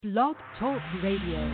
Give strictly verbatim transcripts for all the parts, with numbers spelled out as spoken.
Blog Talk Radio.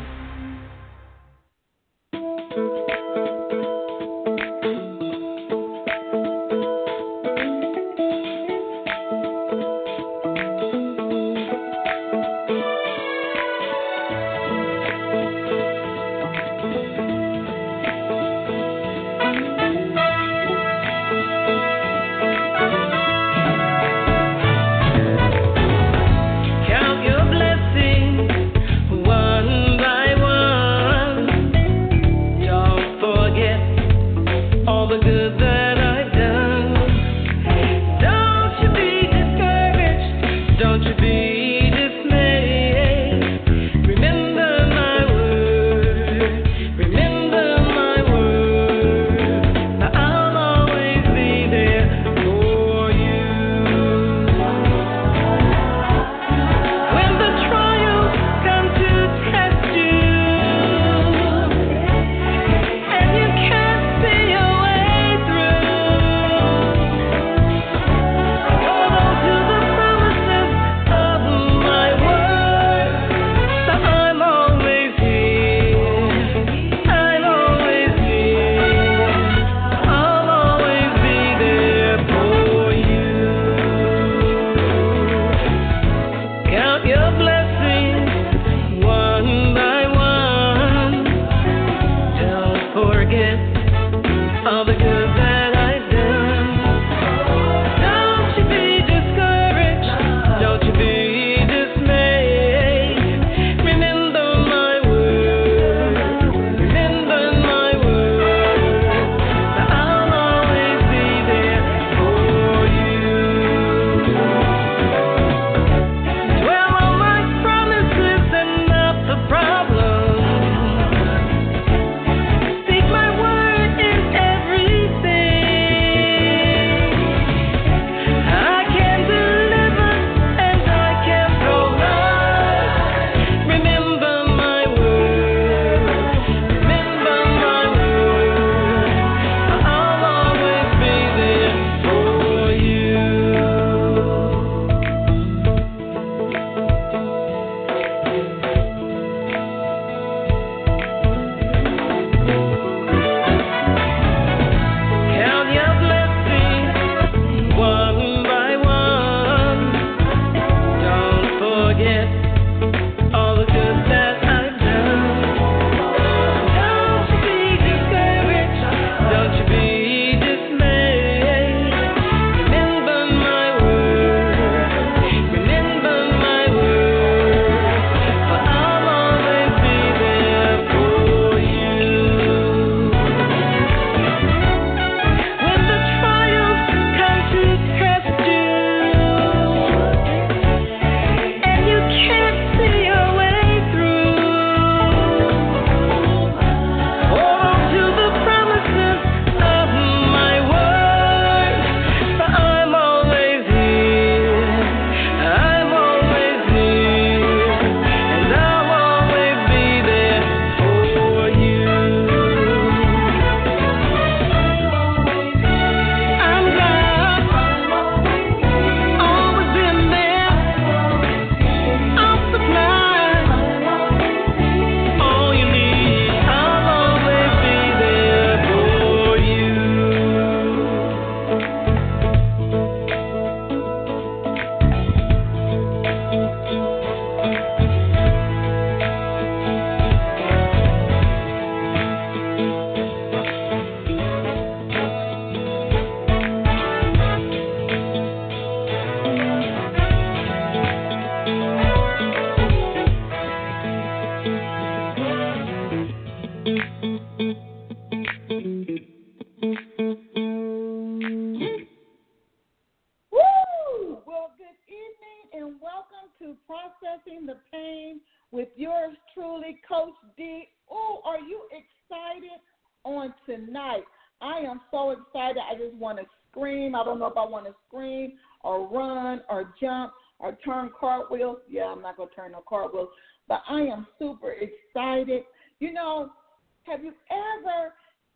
I don't know if I want to scream or run or jump or turn cartwheels. Yeah, I'm not going to turn no cartwheels, but I am super excited. You know, have you ever,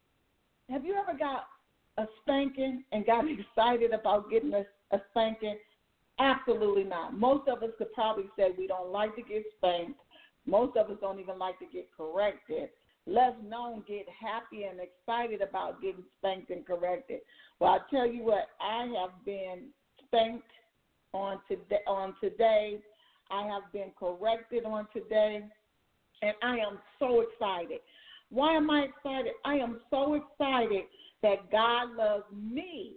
have you ever got a spanking and got excited about getting a, a spanking? Absolutely not. Most of us could probably say we don't like to get spanked. Most of us don't even like to get corrected, let alone get happy and excited about getting spanked and corrected. Well, I tell you what, I have been spanked on today. On today, I have been corrected on today, and I am so excited. Why am I excited? I am so excited that God loves me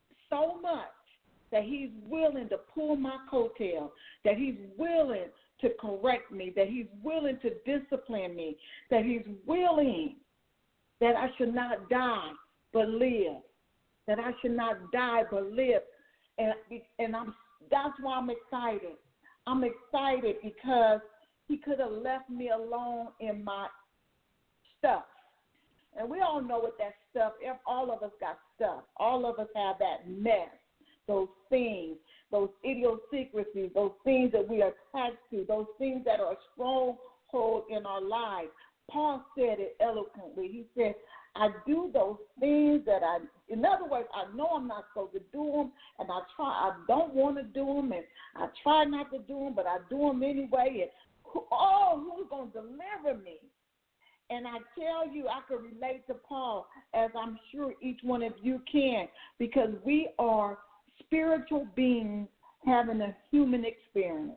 so much that he's willing to pull my coattail, that he's willing to correct me, that he's willing to discipline me, that he's willing that I should not die but live, that I should not die but live. And, and I'm, that's why I'm excited. I'm excited because he could have left me alone in my stuff. And we all know what that stuff, all of us got stuff. All of us have that mess, those things, those idiosyncrasies, those things that we are attached to, those things that are a stronghold in our lives. Paul said it eloquently. He said, I do those things that I, in other words, I know I'm not supposed to do them, and I try, I don't want to do them, and I try not to do them, but I do them anyway. And who, oh, who's going to deliver me? And I tell you, I can relate to Paul, as I'm sure each one of you can, because we are spiritual beings having a human experience.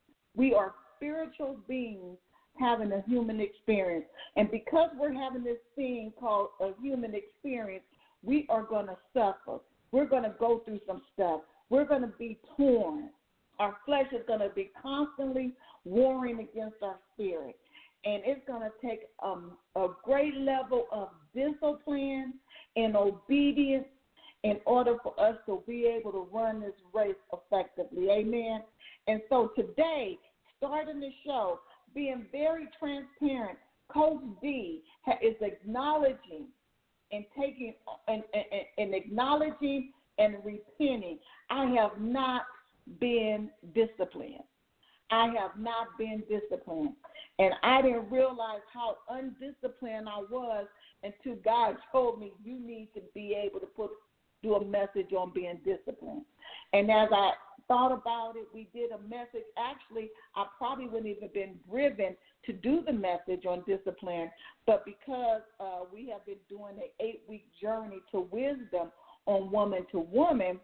We are spiritual beings having a human experience. And because we're having this thing called a human experience, we are going to suffer. We're going to go through some stuff. We're going to be torn. Our flesh is going to be constantly warring against our spirit. And it's going to take um, a great level of discipline and obedience in order for us to be able to run this race effectively. Amen. And so today, starting the show, being very transparent, Coach D is acknowledging and taking and, and, and acknowledging and repenting. I have not been disciplined. I have not been disciplined. And I didn't realize how undisciplined I was until God told me you need to be able to put do a message on being disciplined. And as I thought about it, we did a message. Actually, I probably wouldn't even have been driven to do the message on discipline, but because uh, we have been doing an eight-week journey to wisdom on woman to woman,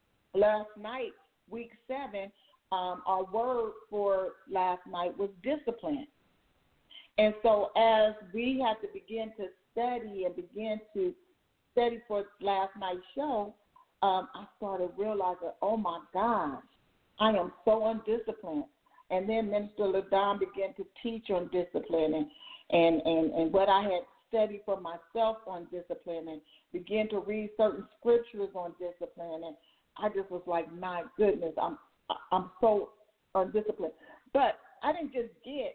last night, week seven, um, our word for last night was discipline. And so as we had to begin to study and begin to study for last night's show, um, I started realizing, oh, my gosh, I am so undisciplined. And then Minister LaDon began to teach on discipline and, and, and, and what I had studied for myself on discipline and began to read certain scriptures on discipline. And I just was like, my goodness, I'm I'm so undisciplined. But I didn't just get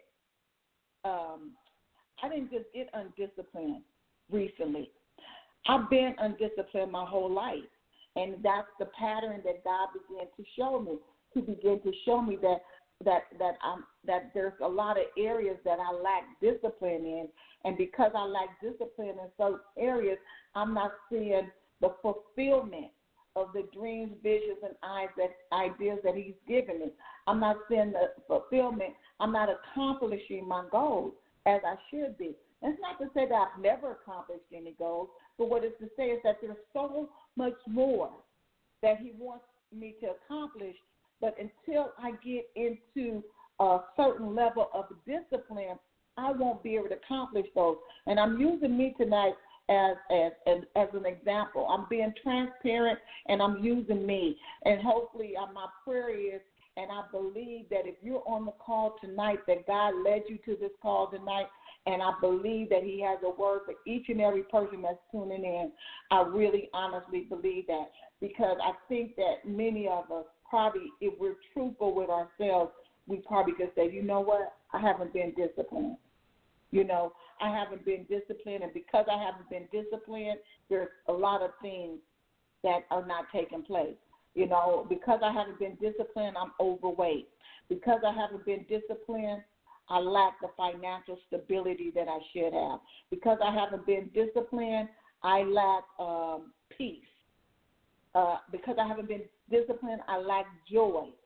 um, I didn't just get undisciplined recently. I've been undisciplined my whole life. And that's the pattern that God began to show me. He began to show me that that that I'm that there's a lot of areas that I lack discipline in, and because I lack discipline in certain areas, I'm not seeing the fulfillment of the dreams, visions, and ideas that He's given me. I'm not seeing the fulfillment. I'm not accomplishing my goals as I should be. That's not to say that I've never accomplished any goals, but what it's to say is that there's so much more that He wants me to accomplish, but until I get into a certain level of discipline, I won't be able to accomplish those. And I'm using me tonight as as as, as an example. I'm being transparent, and I'm using me. And hopefully uh, my prayer is, and I believe that if you're on the call tonight, that God led you to this call tonight, and I believe that He has a word for each and every person that's tuning in. I really honestly believe that, because I think that many of us probably, if we're truthful with ourselves, we probably could say, you know what, I haven't been disciplined. You know, I haven't been disciplined, and because I haven't been disciplined, there's a lot of things that are not taking place. You know, because I haven't been disciplined, I'm overweight. Because I haven't been disciplined, I lack the financial stability that I should have. Because I haven't been disciplined, I lack um, peace. Uh, because I haven't been disciplined, I lack joy.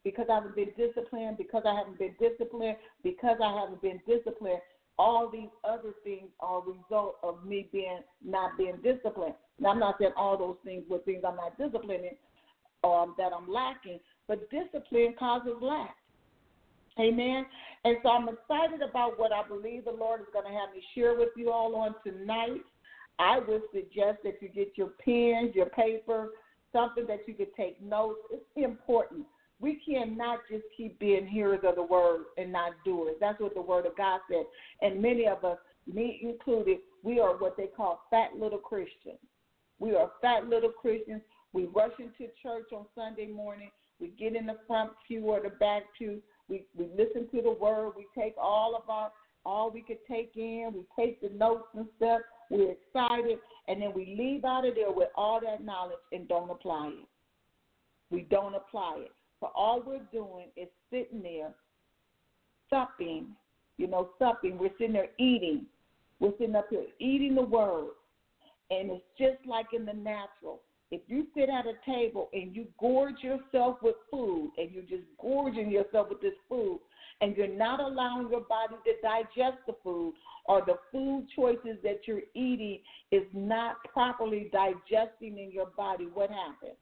because I haven't been disciplined, because I haven't been disciplined, because I haven't been disciplined. All these other things are a result of me being not being disciplined. Now, I'm not saying all those things were things I'm not disciplined in, um, that I'm lacking, but discipline causes lack. Amen. And so I'm excited about what I believe the Lord is going to have me share with you all on tonight. I would suggest that you get your pens, your paper, something that you could take notes. It's important. We cannot just keep being hearers of the word and not doers. That's what the word of God said. And many of us, me included, we are what they call fat little Christians. We are fat little Christians. We rush into church on Sunday morning. We get in the front pew or the back pew. We, we listen to the word. We take all of our, all we could take in. We take the notes and stuff. We're excited. And then we leave out of there with all that knowledge and don't apply it. We don't apply it. So all we're doing is sitting there, supping, you know, supping. We're sitting there eating. We're sitting up here eating the word. And it's just like in the natural. If you sit at a table and you gorge yourself with food and you're just gorging yourself with this food and you're not allowing your body to digest the food, or the food choices that you're eating is not properly digesting in your body, what happens?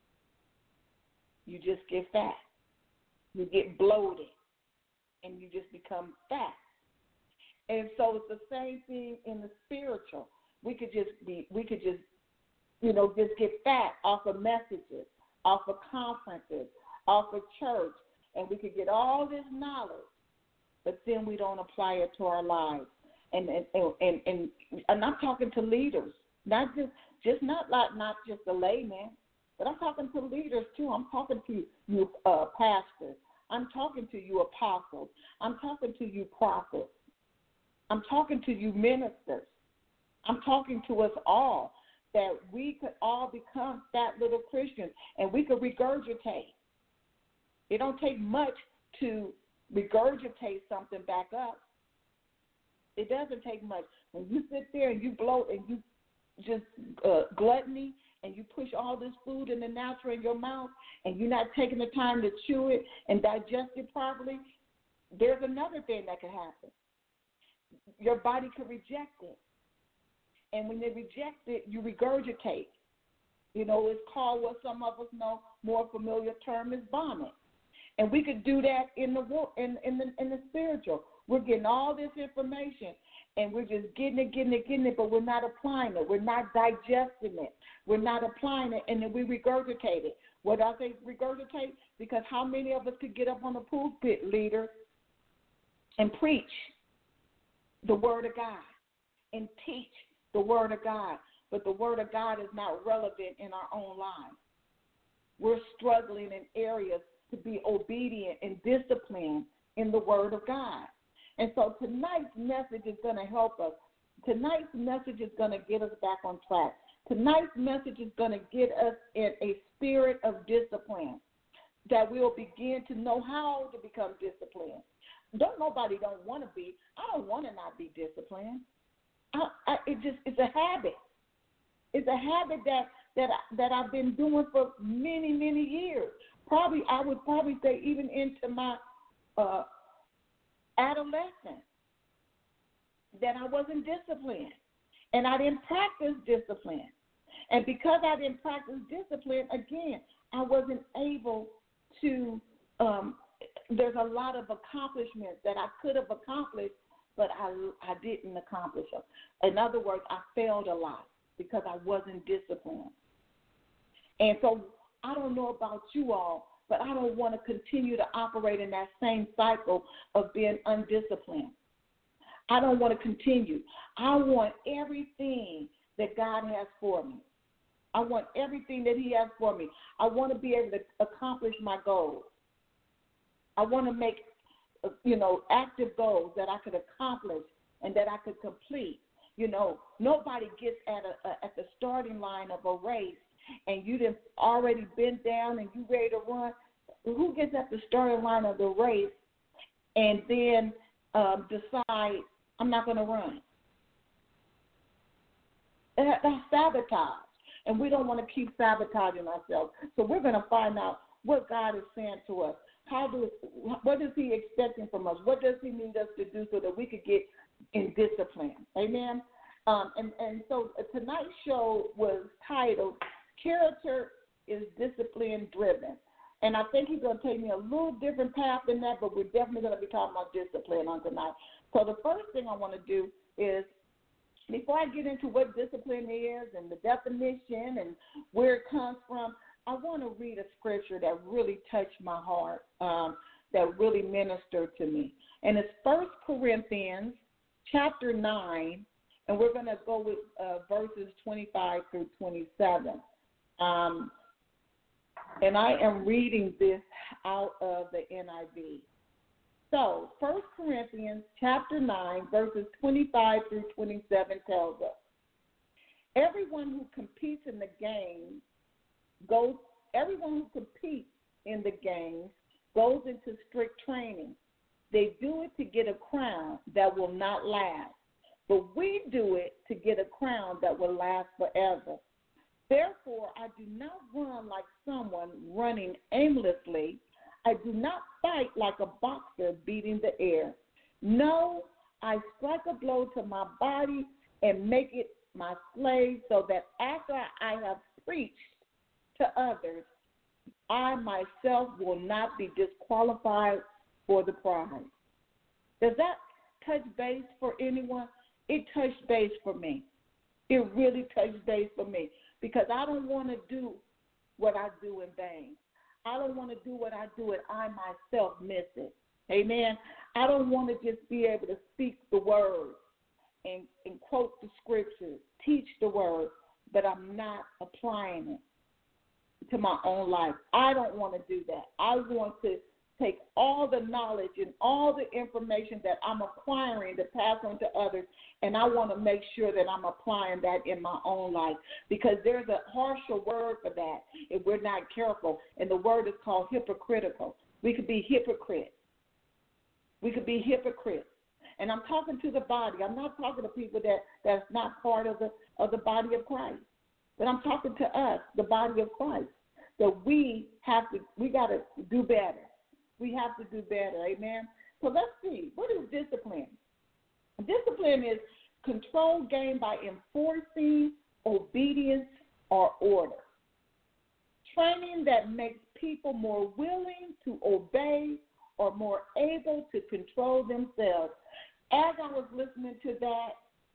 You just get fat. You get bloated, and you just become fat. And so it's the same thing in the spiritual. We could just be, we could just, you know, just get fat off of messages, off of conferences, off of church, and we could get all this knowledge, but then we don't apply it to our lives. And and and and, and I'm talking to leaders, not just just not like not just a layman. But I'm talking to leaders, too. I'm talking to you uh, pastors. I'm talking to you apostles. I'm talking to you prophets. I'm talking to you ministers. I'm talking to us all, that we could all become fat little Christians and we could regurgitate. It don't take much to regurgitate something back up. It doesn't take much. When you sit there and you bloat and you just uh, gluttony, and you push all this food in the natural in your mouth, and you're not taking the time to chew it and digest it properly, there's another thing that could happen. Your body could reject it. And when they reject it, you regurgitate. You know, it's called what some of us know, more familiar term is vomit. And we could do that in the in, in the in the spiritual. We're getting all this information, and we're just getting it, getting it, getting it, but we're not applying it. We're not digesting it. We're not applying it, and then we regurgitate it. What I say regurgitate? Because how many of us could get up on the pulpit, leader, and preach the word of God and teach the word of God, but the word of God is not relevant in our own lives. We're struggling in areas to be obedient and disciplined in the word of God. And so tonight's message is going to help us. Tonight's message is going to get us back on track. Tonight's message is going to get us in a spirit of discipline, that we'll begin to know how to become disciplined. Don't nobody don't want to be. I don't want to not be disciplined. I, I, it just it's a habit. It's a habit that that I, that I've been doing for many many years. Probably I would probably say even into my uh, adolescence, that I wasn't disciplined, and I didn't practice discipline. And because I didn't practice discipline, again, I wasn't able to. Um, there's a lot of accomplishments that I could have accomplished, but I I didn't accomplish them. In other words, I failed a lot because I wasn't disciplined. And so I don't know about you all, but I don't want to continue to operate in that same cycle of being undisciplined. I don't want to continue. I want everything that God has for me. I want everything that he has for me. I want to be able to accomplish my goals. I want to make, you know, active goals that I could accomplish and that I could complete. You know, nobody gets at a, a at the starting line of a race and you done already been down and you ready to run. Who gets at the starting line of the race and then um, decide, I'm not going to run? That, that's sabotage. And we don't want to keep sabotaging ourselves. So we're going to find out what God is saying to us. How do what is he expecting from us? What does he need us to do so that we could get in discipline? Amen. Um, and and so tonight's show was titled "Character is Discipline Driven," and I think he's going to take me a little different path than that, but we're definitely going to be talking about discipline on tonight. So the first thing I want to do is, before I get into what discipline is and the definition and where it comes from, I want to read a scripture that really touched my heart, um, that really ministered to me. And it's First Corinthians chapter nine, and we're going to go with uh, verses twenty-five through twenty-seven. Um, and I am reading this out of the N I V. So, First Corinthians chapter nine, verses twenty-five through twenty-seven tells us, everyone who competes in the game goes, everyone who competes in the games goes into strict training. They do it to get a crown that will not last, but we do it to get a crown that will last forever. Therefore, I do not run like someone running aimlessly. I do not fight like a boxer beating the air. No, I strike a blow to my body and make it my slave, so that after I have preached to others, I myself will not be disqualified for the prize. Does that touch base for anyone? It touched base for me. It really touched base for me, because I don't want to do what I do in vain. I don't want to do what I do and I myself miss it. Amen. I don't want to just be able to speak the word and, and quote the scriptures, teach the word, but I'm not applying it to my own life. I don't want to do that. I want to take all the knowledge and all the information that I'm acquiring to pass on to others, and I want to make sure that I'm applying that in my own life, because there's a harsher word for that if we're not careful, and the word is called hypocritical. We could be hypocrites. We could be hypocrites. And I'm talking to the body. I'm not talking to people that, that's not part of the of the body of Christ. But I'm talking to us, the body of Christ, that we have to, we got to do better. We have to do better, amen? So let's see, what is discipline? Discipline is control gained by enforcing obedience or order. Training that makes people more willing to obey or more able to control themselves. As I was listening to that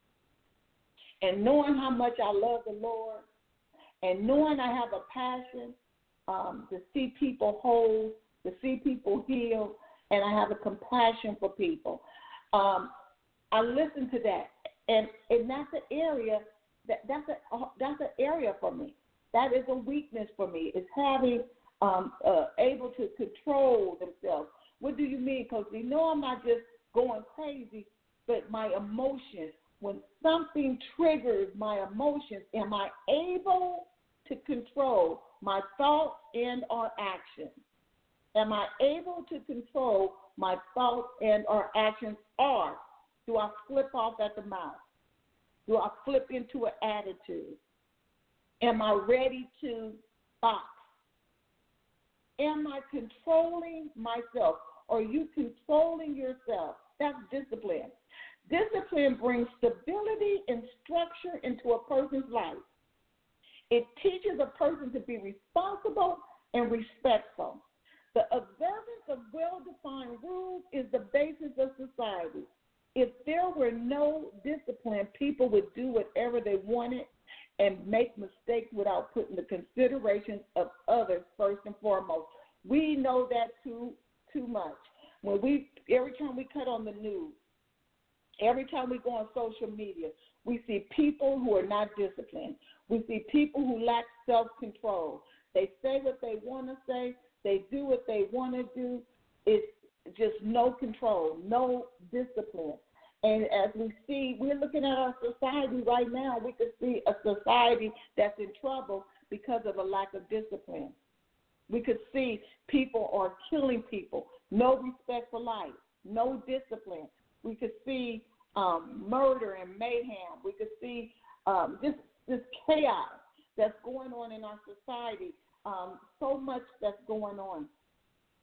and knowing how much I love the Lord and knowing I have a passion um, to see people whole, to see people heal, and I have a compassion for people. Um, I listen to that, and, and that's an area that that's a that's an area for me. That is a weakness for me. Is having um, uh, able to control themselves. What do you mean? Because you know I'm not just going crazy, but my emotions. When something triggers my emotions, am I able to control my thoughts and or actions? Am I able to control my thoughts and or actions, or do I flip off at the mouth? Do I flip into an attitude? Am I ready to box? Am I controlling myself? Are you controlling yourself? That's discipline. Discipline brings stability and structure into a person's life. It teaches a person to be responsible and respectful. The observance of well-defined rules is the basis of society. If there were no discipline, people would do whatever they wanted and make mistakes without putting the considerations of others first and foremost. We know that too too much. When we every time we cut on the news, every time we go on social media, we see people who are not disciplined. We see people who lack self-control. They say what they want to say. They do what they want to do. It's just no control, no discipline. And as we see, we're looking at our society right now. We could see a society that's in trouble because of a lack of discipline. We could see people are killing people, no respect for life, no discipline. We could see um, murder and mayhem. We could see um, just this chaos that's going on in our society, um, so much that's going on.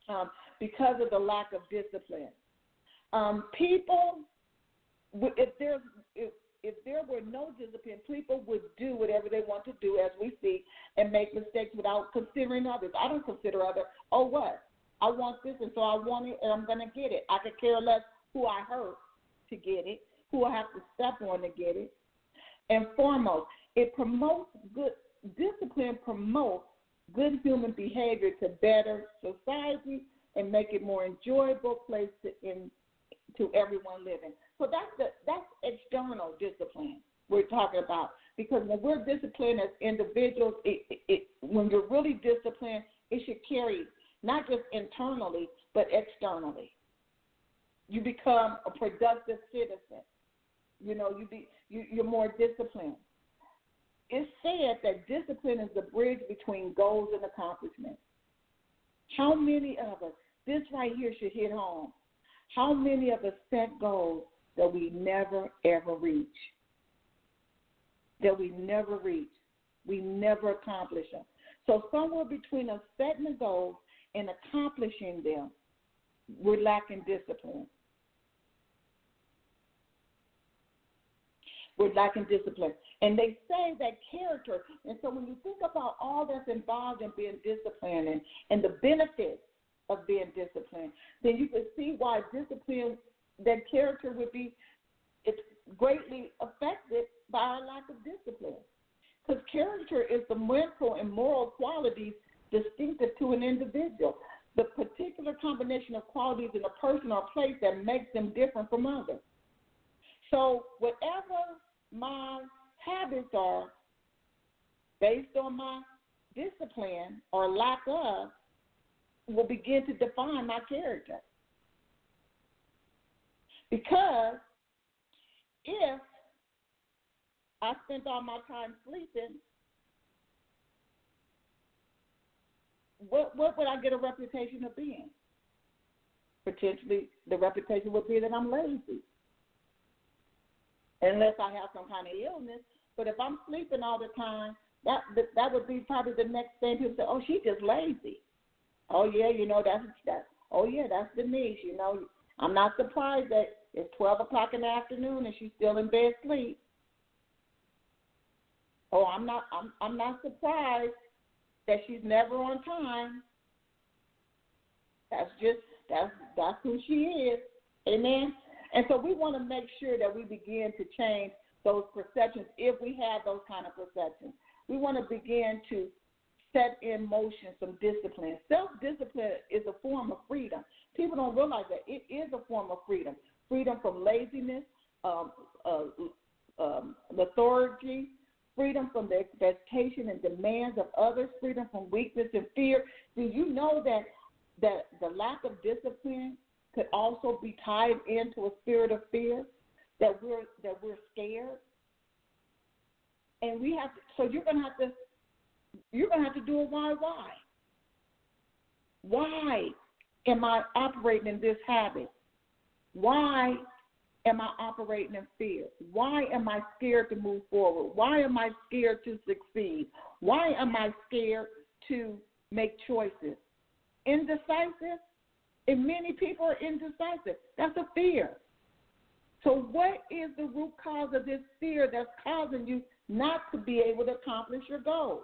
um, because of the lack of discipline. Um, people, if there's if, if there were no discipline, people would do whatever they want to do, as we see, and make mistakes without considering others. I don't consider others. Oh, what? I want this, and so I want it, and I'm going to get it. I could care less who I hurt to get it, who I have to step on to get it. And foremost, it promotes good discipline promotes good human behavior to better society and make it more enjoyable place to in to everyone living. So that's the that's external discipline we're talking about. Because when we're disciplined as individuals, it, it, it, when you're really disciplined, it should carry not just internally but externally. You become a productive citizen. You know, you be you, you're more disciplined. It's said that discipline is the bridge between goals and accomplishments. How many of us, this right here should hit home, how many of us set goals that we never, ever reach? That we never reach. We never accomplish them. So somewhere between us setting a goal and accomplishing them, we're lacking discipline. We're lacking discipline. And they say that character, and so when you think about all that's involved in being disciplined and, and the benefits of being disciplined, then you can see why discipline, that character would be it's greatly affected by our lack of discipline. Because character is the mental and moral qualities distinctive to an individual, the particular combination of qualities in a person or place that makes them different from others. So whatever my habits are, based on my discipline or lack of, will begin to define my character. Because if I spent all my time sleeping, what what would I get a reputation of being? Potentially, the reputation would be that I'm lazy. Unless I have some kind of illness. But if I'm sleeping all the time, that that would be probably the next thing people say, oh, she's just lazy. Oh, yeah, you know, that's, that. oh, yeah, that's Denise, you know. I'm not surprised that it's twelve o'clock in the afternoon and she's still in bed asleep. Oh, I'm not, I'm, I'm not surprised that she's never on time. That's just, that's, that's who she is. Amen? And so we want to make sure that we begin to change those perceptions if we have those kind of perceptions. We want to begin to set in motion some discipline. Self-discipline is a form of freedom. People don't realize that it is a form of freedom. Freedom from laziness, um, uh, um, lethargy, freedom from the expectation and demands of others, freedom from weakness and fear. Do you know that, that the lack of discipline could also be tied into a spirit of fear, that we're that we're scared, and we have to. So you're gonna have to you're gonna have to do a why why. Why am I operating in this habit? Why am I operating in fear? Why am I scared to move forward? Why am I scared to succeed? Why am I scared to make choices? Indecisive? And many people are indecisive. That's a fear. So what is the root cause of this fear that's causing you not to be able to accomplish your goals?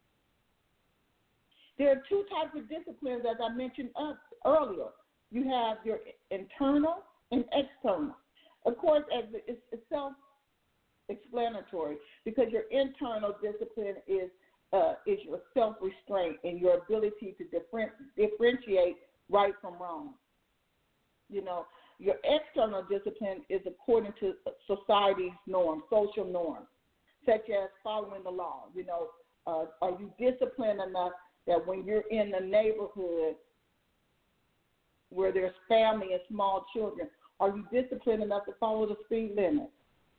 There are two types of disciplines, as I mentioned earlier. You have your internal and external. Of course, as it's self-explanatory, because your internal discipline is uh, is your self-restraint and your ability to different, differentiate right from wrong. You know, your external discipline is according to society's norms, social norms, such as following the law. You know, uh, are you disciplined enough that when you're in the neighborhood where there's family and small children, are you disciplined enough to follow the speed limit?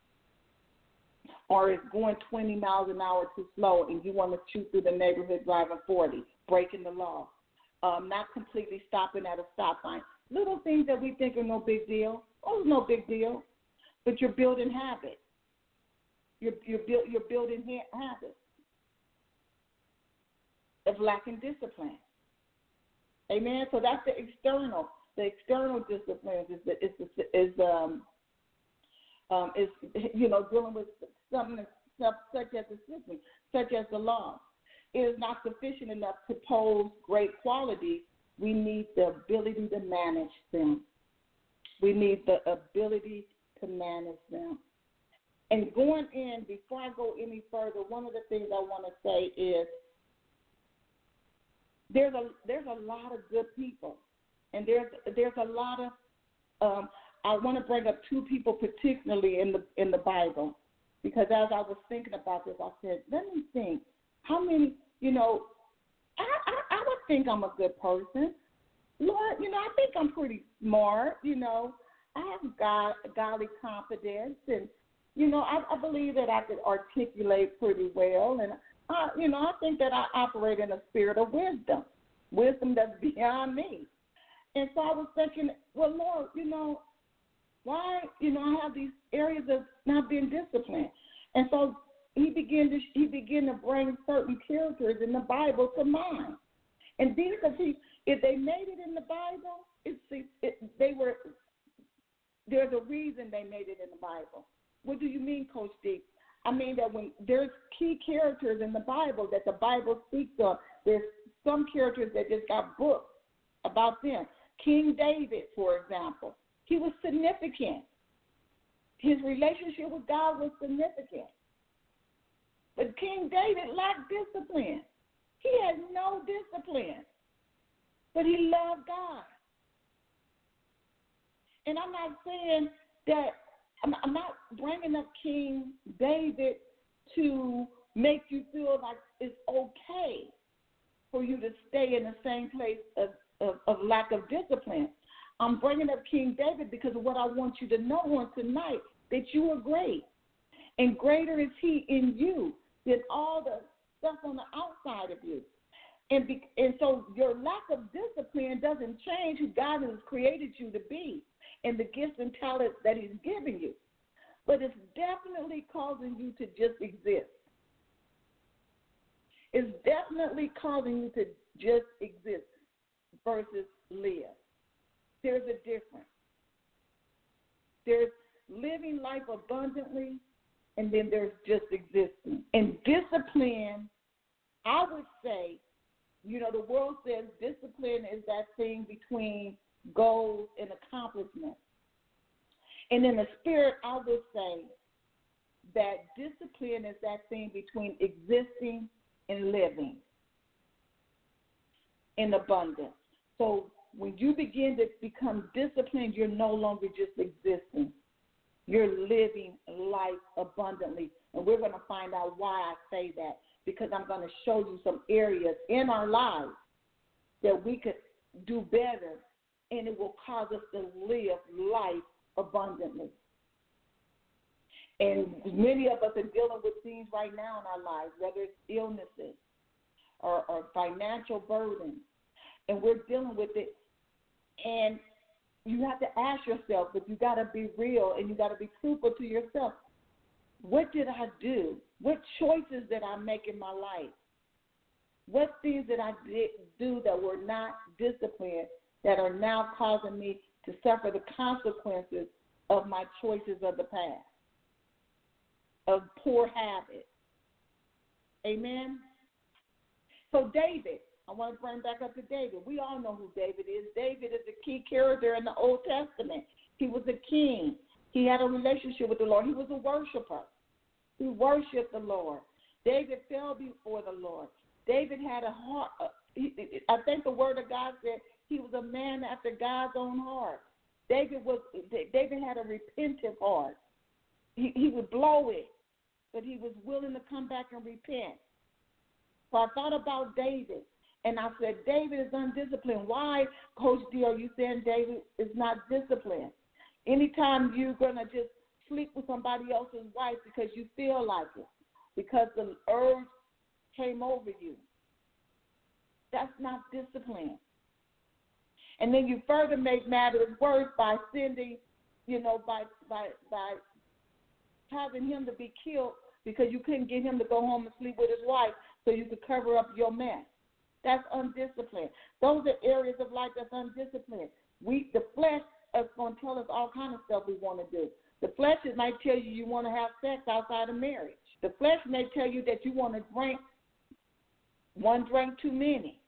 Or is going twenty miles an hour too slow and you want to shoot through the neighborhood driving forty, breaking the law? Um, not completely stopping at a stop sign. Little things that we think are no big deal. Oh, it's no big deal. But you're building habits. You're, you're, build, you're building ha- habits of lacking discipline. Amen. So that's the external. The external disciplines is the, is the, is um um is you know dealing with something such as the system, such as the law. It is not sufficient enough to pose great qualities. We need the ability to manage them. We need the ability to manage them. And going in, before I go any further, one of the things I want to say is there's a there's a lot of good people, and there's there's a lot of um, I want to bring up two people particularly in the in the Bible, because as I was thinking about this, I said, let me think, how many, you know, I I, I would think I'm a good person. Lord, you know, I think I'm pretty smart. You know, I have God, godly confidence, and you know, I, I believe that I could articulate pretty well, and I, you know, I think that I operate in a spirit of wisdom, wisdom that's beyond me. And so I was thinking, well, Lord, you know, why, you know, I have these areas of not being disciplined. And so he began to he began to bring certain characters in the Bible to mind. And these are people, if they made it in the Bible, it's it, they were there's a reason they made it in the Bible. What do you mean, Coach D? I mean that when there's key characters in the Bible that the Bible speaks of, there's some characters that just got books about them. King David, for example, he was significant. His relationship with God was significant. But King David lacked discipline. He had no discipline, but he loved God. And I'm not saying that, I'm not bringing up King David to make you feel like it's okay for you to stay in the same place of, of, of lack of discipline. I'm bringing up King David because of what I want you to know on tonight, that you are great. And greater is he in you than all the stuff on the outside of you. And, be, and so your lack of discipline doesn't change who God has created you to be and the gifts and talents that he's given you. But it's definitely causing you to just exist. It's definitely causing you to just exist versus live. There's a difference. There's living life abundantly, and then there's just existing. And discipline, I would say, you know, the world says discipline is that thing between goals and accomplishment. And in the spirit, I would say that discipline is that thing between existing and living in abundance. So when you begin to become disciplined, you're no longer just existing. You're living life abundantly. And we're going to find out why I say that, because I'm going to show you some areas in our lives that we could do better, and it will cause us to live life abundantly. And many of us are dealing with things right now in our lives, whether it's illnesses or, or financial burdens, and we're dealing with it. And you have to ask yourself, but you got to be real and you got to be truthful to yourself. What did I do? What choices did I make in my life? What things did I did do that were not disciplined that are now causing me to suffer the consequences of my choices of the past, of poor habits? Amen? So David, I want to bring back up to David. We all know who David is. David is a key character in the Old Testament. He was a king. He had a relationship with the Lord. He was a worshiper. He worshiped the Lord. David fell before the Lord. David had a heart. Uh, he, I think the word of God said he was a man after God's own heart. David was. David had a repentant heart. He, he would blow it, but he was willing to come back and repent. So I thought about David. And I said, David is undisciplined. Why, Coach D, are you saying David is not disciplined? Anytime you're going to just sleep with somebody else's wife because you feel like it, because the urge came over you, that's not discipline. And then you further make matters worse by sending, you know, by by by having him to be killed because you couldn't get him to go home and sleep with his wife so you could cover up your mess. That's undisciplined. Those are areas of life that's undisciplined. We, the flesh is going to tell us all kind of stuff we want to do. The flesh might tell you you want to have sex outside of marriage. The flesh may tell you that you want to drink one drink too many.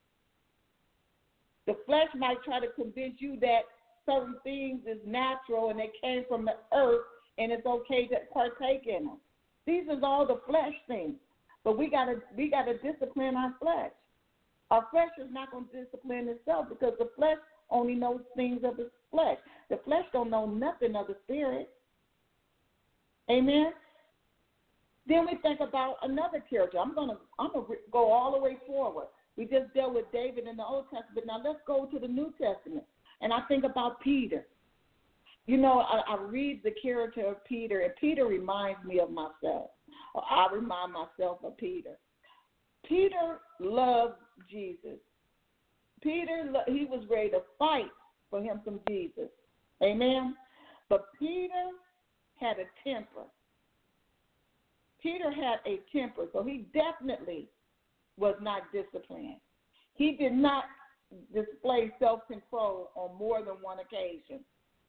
The flesh might try to convince you that certain things is natural and they came from the earth and it's okay to partake in them. These are all the flesh things. But we gotta we gotta discipline our flesh. Our flesh is not going to discipline itself because the flesh only knows things of the flesh. The flesh don't know nothing of the spirit. Amen. Then we think about another character. I'm gonna I'm gonna go all the way forward. We just dealt with David in the Old Testament. Now let's go to the New Testament. And I think about Peter. You know, I, I read the character of Peter, and Peter reminds me of myself. Or I remind myself of Peter. Peter loved Jesus. Peter, he was ready to fight for him from Jesus. Amen? But Peter had a temper. Peter had a temper, so he definitely was not disciplined. He did not display self-control on more than one occasion.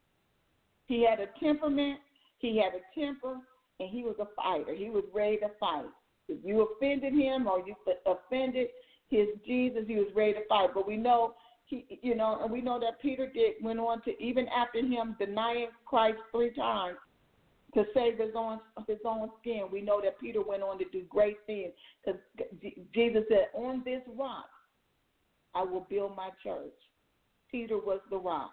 He had a temperament, he had a temper, and he was a fighter. He was ready to fight. If you offended him or you offended his Jesus, he was ready to fight. But we know, he, you know, and we know that Peter did went on to, even after him denying Christ three times to save his own his own skin, we know that Peter went on to do great things because Jesus said, "On this rock I will build my church." Peter was the rock,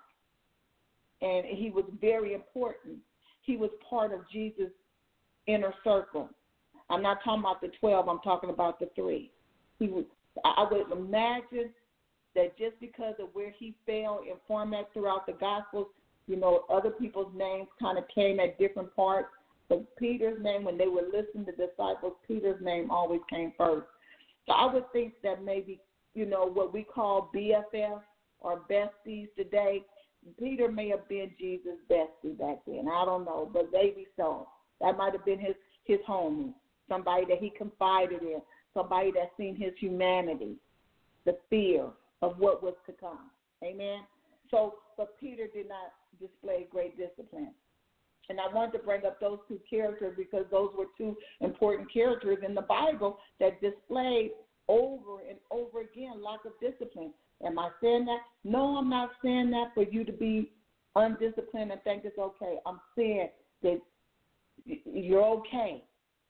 and he was very important. He was part of Jesus' inner circle. I'm not talking about the twelve. I'm talking about the three. He was. I would imagine that just because of where he fell in format throughout the Gospels, you know, other people's names kind of came at different parts. But Peter's name, when they were listing the disciples, Peter's name always came first. So I would think that maybe, you know, what we call B F F or besties today, Peter may have been Jesus' bestie back then. I don't know, but maybe so. That might have been his, his homie, somebody that he confided in, somebody that seen his humanity, the fear of what was to come. Amen? So, but Peter did not display great discipline. And I wanted to bring up those two characters because those were two important characters in the Bible that displayed over and over again lack of discipline. Am I saying that? No, I'm not saying that for you to be undisciplined and think it's okay. I'm saying that you're okay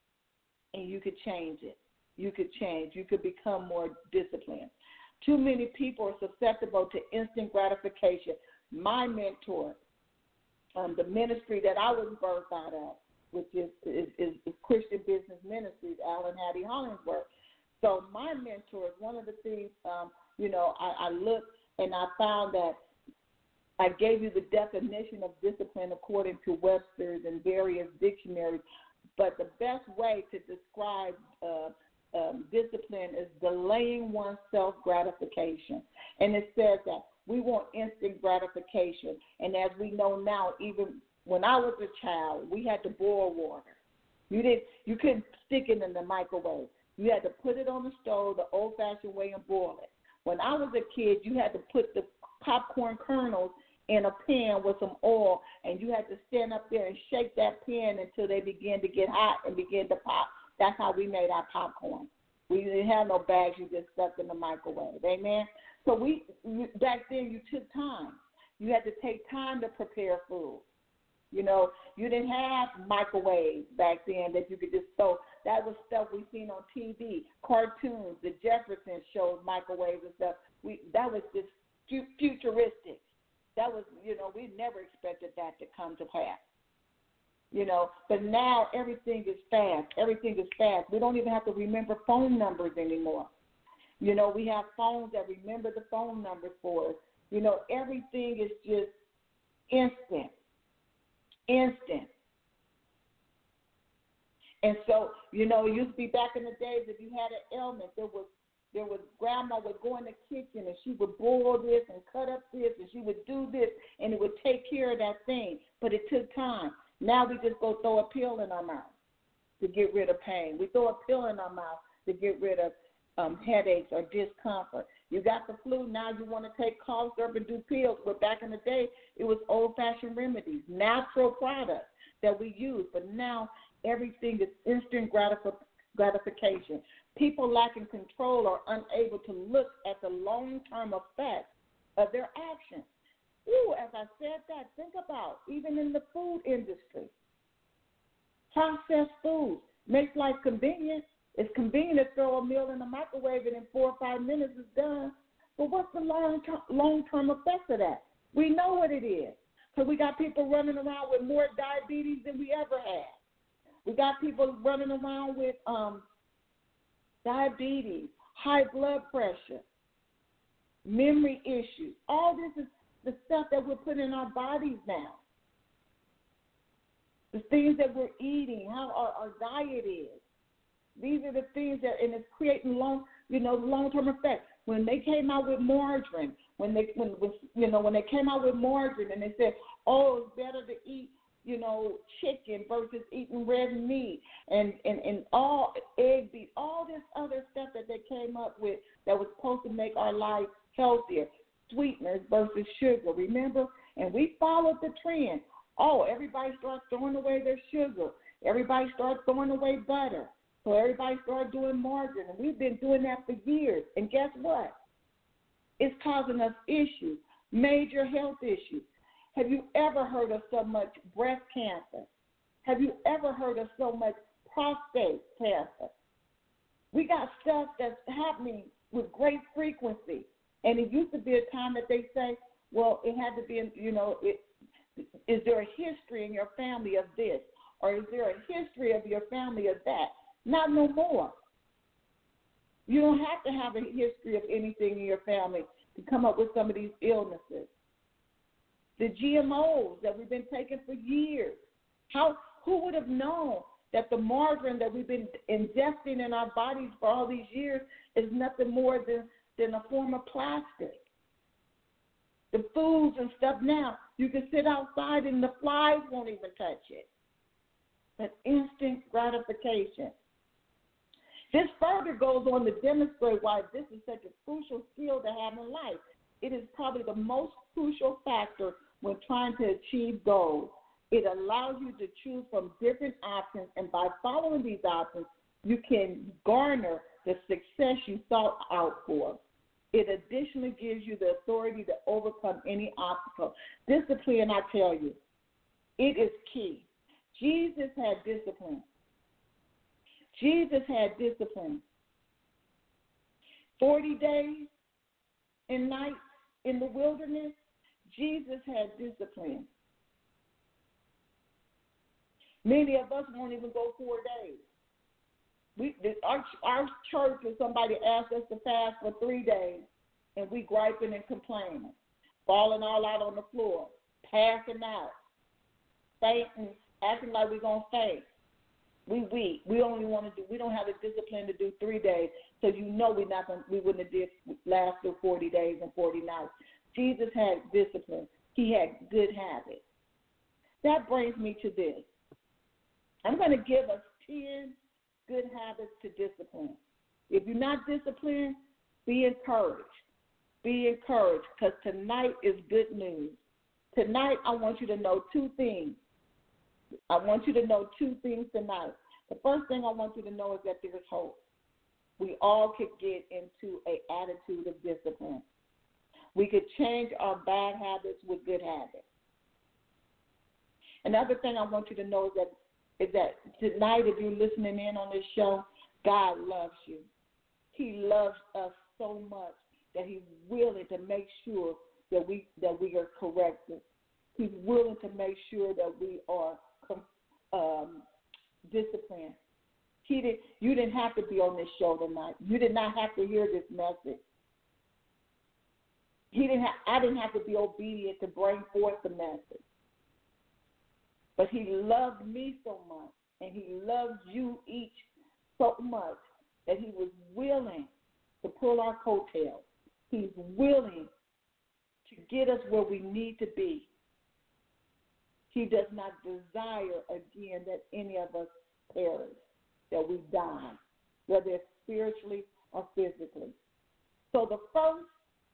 and you could change it. You could change. You could become more disciplined. Too many people are susceptible to instant gratification. My mentor, um, the ministry that I was birthed out of, which is, is, is, is Christian Business Ministries, Alan Hattie Hollingsworth. So my mentor, one of the things, um, you know, I, I looked and I found that I gave you the definition of discipline according to Webster's and various dictionaries, but the best way to describe uh, um, discipline is delaying one's self-gratification. And it says that we want instant gratification. And as we know now, even when I was a child, we had to boil water. You didn't, you couldn't stick it in the microwave. You had to put it on the stove the old-fashioned way and boil it. When I was a kid, you had to put the popcorn kernels in a pan with some oil, and you had to stand up there and shake that pan until they began to get hot and begin to pop. That's how we made our popcorn. We didn't have no bags. You just stuck in the microwave. Amen? So we back then you took time. You had to take time to prepare food. You know, you didn't have microwaves back then that you could just throw. That was stuff we seen on T V, cartoons. The Jeffersons showed microwaves and stuff. We that was just futuristic. That was, you know, we never expected that to come to pass. You know, but now everything is fast. Everything is fast. We don't even have to remember phone numbers anymore. You know, we have phones that remember the phone numbers for us. You know, everything is just instant. Instant. And so, you know, it used to be back in the days if you had an ailment, there was there was grandma would go in the kitchen and she would boil this and cut up this and she would do this and it would take care of that thing. But it took time. Now we just go throw a pill in our mouth to get rid of pain. We throw a pill in our mouth to get rid of um, headaches or discomfort. You got the flu, now you want to take cough syrup and do pills. But back in the day, it was old-fashioned remedies, natural products that we use. But now everything is instant gratif- gratification. People lacking control are unable to look at the long-term effects of their actions. Ooh, as I said that, think about even in the food industry. Processed foods makes life convenient. It's convenient to throw a meal in the microwave and in four or five minutes it's done. But what's the long-term, long-term effects of that? We know what it is. Because we got people running around with more diabetes than we ever had. We got people running around with um, diabetes, high blood pressure, memory issues. All this is the stuff that we're putting in our bodies now. The things that we're eating, how our, our diet is. These are the things that, and it's creating long, you know, long-term effects. When they came out with margarine, when they, when, when you know, when they came out with margarine, and they said, oh, it's better to eat, you know, chicken versus eating red meat, and and and all egg beef, all this other stuff that they came up with that was supposed to make our life healthier, sweeteners versus sugar. Remember, and we followed the trend. Oh, everybody starts throwing away their sugar. Everybody starts throwing away butter. So everybody started doing margarine, and we've been doing that for years. And guess what? It's causing us issues, major health issues. Have you ever heard of so much breast cancer? Have you ever heard of so much prostate cancer? We got stuff that's happening with great frequency. And it used to be a time that they say, well, it had to be, you know, it, is there a history in your family of this? Or is there a history of your family of that? Not no more. You don't have to have a history of anything in your family to come up with some of these illnesses. The G M Os that we've been taking for years. How? Who would have known that the margarine that we've been ingesting in our bodies for all these years is nothing more than, than a form of plastic? The foods and stuff now, you can sit outside and the flies won't even touch it. But instant gratification. This further goes on to demonstrate why this is such a crucial skill to have in life. It is probably the most crucial factor when trying to achieve goals. It allows you to choose from different options, and by following these options, you can garner the success you sought out for. It additionally gives you the authority to overcome any obstacle. Discipline, I tell you, it is key. Jesus had discipline. Jesus had discipline. Forty days and nights in the wilderness, Jesus had discipline. Many of us won't even go four days. We, our, our church or somebody asked us to fast for three days, and we griping and complaining, falling all out on the floor, passing out, fainting, acting like we're going to faint. We weak. We only want to do. We don't have the discipline to do three days, so you know we're not going. We wouldn't have did last through forty days and forty nights. Jesus had discipline. He had good habits. That brings me to this. I'm going to give us ten good habits to discipline. If you're not disciplined, be encouraged. Be encouraged, because tonight is good news. Tonight, I want you to know two things. I want you to know two things tonight. The first thing I want you to know is that there is hope. We all could get into an attitude of discipline. We could change our bad habits with good habits. Another thing I want you to know is that is that tonight, if you're listening in on this show, God loves you. He loves us so much that he's willing to make sure that we that we are corrected. He's willing to make sure that we are um, disciplined. He did. You didn't have to be on this show tonight. You did not have to hear this message. He didn't. Have, I didn't have to be obedient to bring forth the message. But he loved me so much, and he loves you each so much that he was willing to pull our coattails. He's willing to get us where we need to be. He does not desire, again, that any of us perish, that we die, whether it's spiritually or physically. So the first,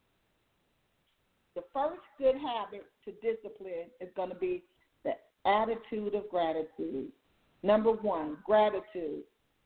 the first good habit to discipline is going to be the attitude of gratitude. Number one, gratitude.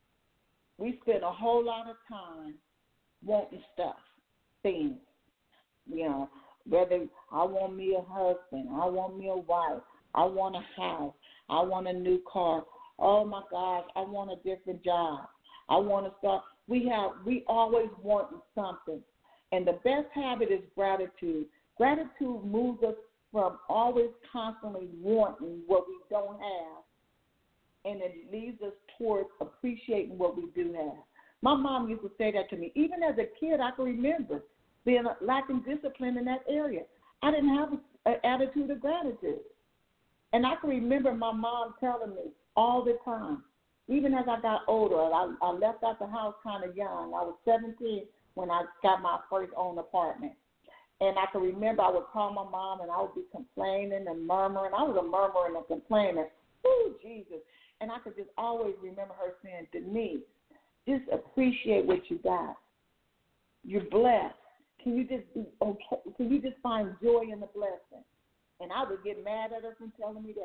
We spend a whole lot of time wanting stuff, things. You know, whether I want me a husband, I want me a wife, I want a house, I want a new car. Oh my gosh, I want a different job. I want to start. We have, we always want something. And the best habit is gratitude. Gratitude moves us from always constantly wanting what we don't have, and it leads us towards appreciating what we do have. My mom used to say that to me. Even as a kid, I can remember being lacking discipline in that area. I didn't have an attitude of gratitude. And I can remember my mom telling me all the time, even as I got older, I, I left out the house kind of young. I was seventeen when I got my first own apartment. And I can remember I would call my mom and I would be complaining and murmuring. I was a murmurer and a complainer. Oh, Jesus. And I could just always remember her saying, Denise, just appreciate what you got. You're blessed. Can you just be okay? Can you just find joy in the blessing? And I would get mad at her for telling me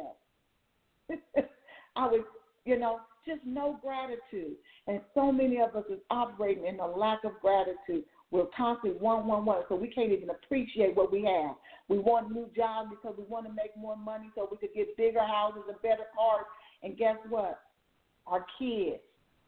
that. I would, you know, just no gratitude. And so many of us is operating in a lack of gratitude. We're constantly one, one, one, so we can't even appreciate what we have. We want new jobs because we want to make more money so we could get bigger houses and better cars. And guess what? Our kids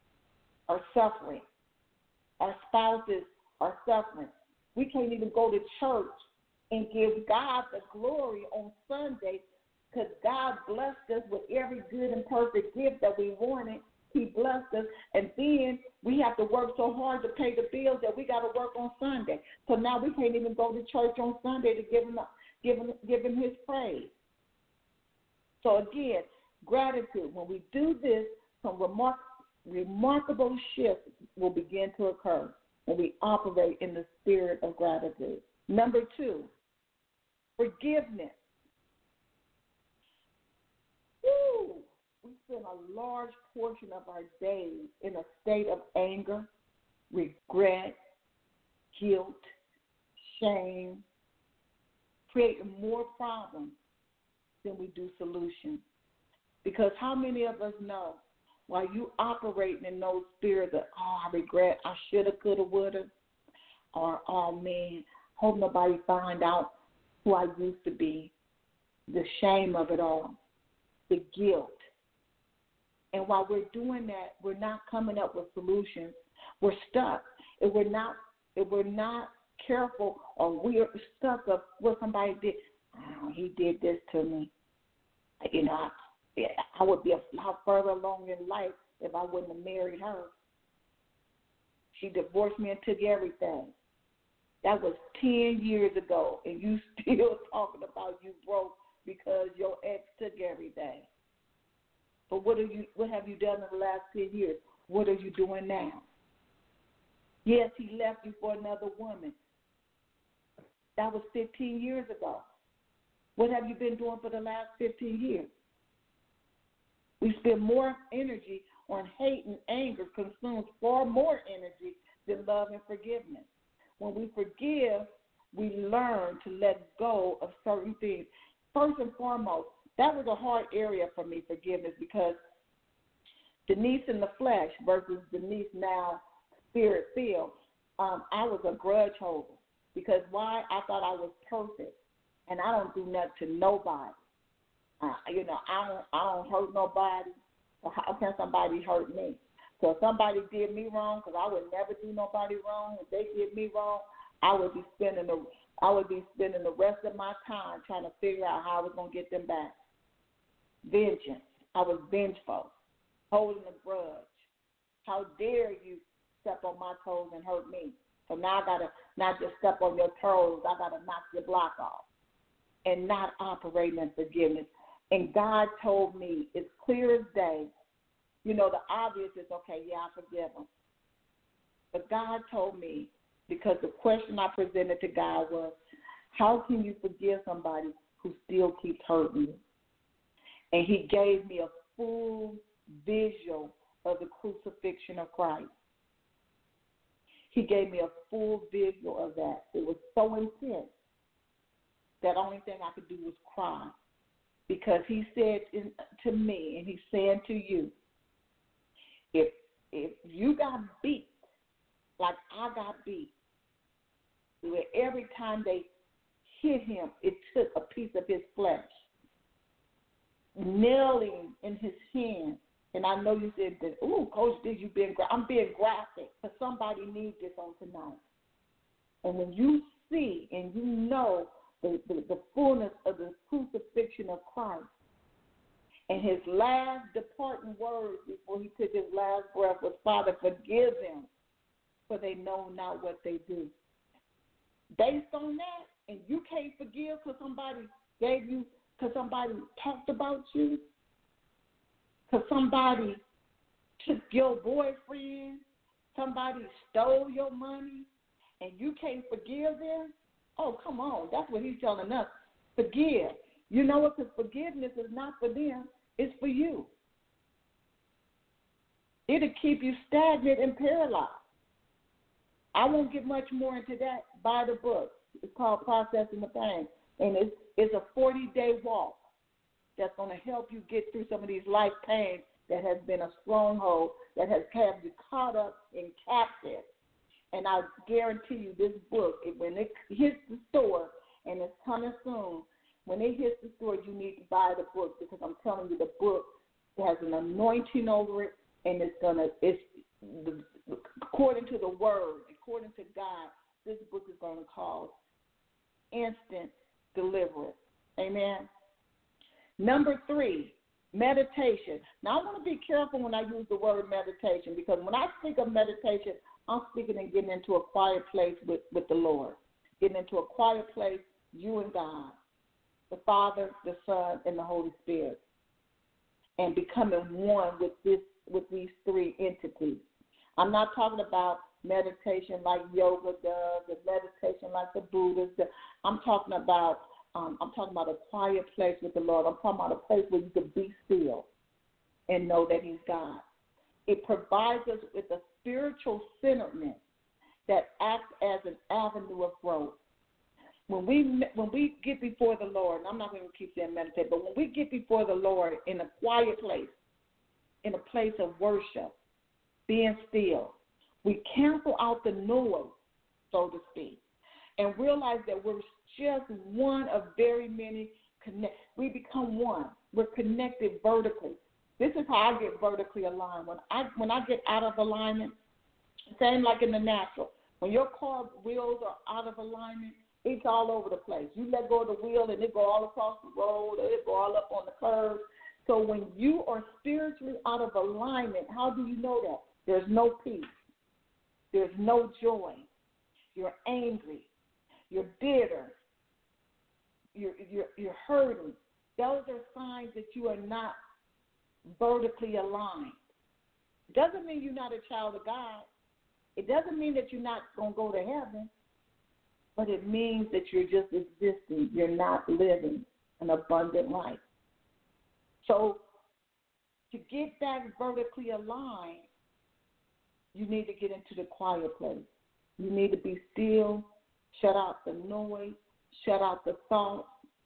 are suffering. Our spouses are suffering. We can't even go to church and give God the glory on Sunday because God blessed us with every good and perfect gift that we wanted. He blessed us, and then we have to work so hard to pay the bills that we got to work on Sunday. So now we can't even go to church on Sunday to give him, give him, give him his praise. So again, gratitude. When we do this, some remark, remarkable shifts will begin to occur when we operate in the spirit of gratitude. Number two, forgiveness. Woo! We spend a large portion of our days in a state of anger, regret, guilt, shame, creating more problems than we do solutions. Because how many of us know while you operating in those spirits of, oh, I regret, I should have, could have, would have, or, oh, man, hope nobody find out who I used to be, the shame of it all, the guilt. And while we're doing that, we're not coming up with solutions. We're stuck. If we're not, if we're not careful, or we're stuck of what somebody did, oh, he did this to me. You know, I, I would be a lot further along in life if I wouldn't have married her. She divorced me and took everything. That was ten years ago, and you still talking about you broke because your ex took everything. But what are you? What have you done in the last ten years? What are you doing now? Yes, he left you for another woman. That was fifteen years ago. What have you been doing for the last fifteen years? We spend more energy on hate and anger, consumes far more energy than love and forgiveness. When we forgive, we learn to let go of certain things. First and foremost, that was a hard area for me, forgiveness, because Denise in the flesh versus Denise now spirit-filled, um, I was a grudge holder. Because why? I thought I was perfect, and I don't do nothing to nobody. Uh, you know, I don't, I don't hurt nobody. So how can somebody hurt me? So if somebody did me wrong, because I would never do nobody wrong, if they did me wrong, I would be spending the I would be spending the rest of my time trying to figure out how I was going to get them back. Vengeance. I was vengeful, holding a grudge. How dare you step on my toes and hurt me? So now I got to not just step on your toes, I got to knock your block off and not operating in forgiveness. And God told me, it's clear as day, you know, the obvious is, okay, yeah, I forgive him. But God told me, because the question I presented to God was, how can you forgive somebody who still keeps hurting you? And he gave me a full visual of the crucifixion of Christ. He gave me a full visual of that. It was so intense that the only thing I could do was cry, because he said in, to me, and he's saying to you, if if you got beat like I got beat, where every time they hit him, it took a piece of his flesh, nailing in his hand. And I know you said that, ooh, Coach D, you being gra-. I'm being graphic, but somebody needs this on tonight. And when you see and you know the, the, the fullness of the crucifixion of Christ, and his last departing words before he took his last breath was, Father, forgive them, for they know not what they do. Based on that, and you can't forgive because somebody gave you, because somebody talked about you, because somebody took your boyfriend, somebody stole your money, and you can't forgive them? Oh, come on. That's what he's telling us. Forgive. You know what? Because forgiveness is not for them. It's for you. It'll keep you stagnant and paralyzed. I won't get much more into that. Buy the book. It's called Processing the Pain. And it's, it's a forty-day walk that's going to help you get through some of these life pains that has been a stronghold, that has kept you caught up and captive. And I guarantee you this book, when it hits the store, and it's coming soon, when it hits the store, you need to buy the book, because I'm telling you, the book has an anointing over it, and it's going to, it's according to the word, according to God, this book is going to cause instant deliverance. Amen. Number three, meditation. Now, I want to be careful when I use the word meditation, because when I speak of meditation, I'm speaking and getting into a quiet place with, with the Lord, getting into a quiet place, you and God, the Father, the Son, and the Holy Spirit, and becoming one with this with these three entities. I'm not talking about meditation like yoga does, or meditation like the Buddhists do. I'm talking about um, I'm talking about a quiet place with the Lord. I'm talking about a place where you can be still and know that He's God. It provides us with a spiritual centeredness that acts as an avenue of growth. When we when we get before the Lord, and I'm not going to keep saying meditate, but when we get before the Lord in a quiet place, in a place of worship, being still, we cancel out the noise, so to speak, and realize that we're just one of very many connect. We become one. We're connected vertically. This is how I get vertically aligned. When I when I get out of alignment, same like in the natural. When your car wheels are out of alignment, it's all over the place. You let go of the wheel and it go all across the road, or it go all up on the curb. So when you are spiritually out of alignment, how do you know that? There's no peace. There's no joy. You're angry. You're bitter. You're, you're, you're hurting. Those are signs that you are not vertically aligned. It doesn't mean you're not a child of God. It doesn't mean that you're not going to go to heaven. But it means that you're just existing. You're not living an abundant life. So to get back vertically aligned, you need to get into the quiet place. You need to be still, shut out the noise, shut out the thoughts,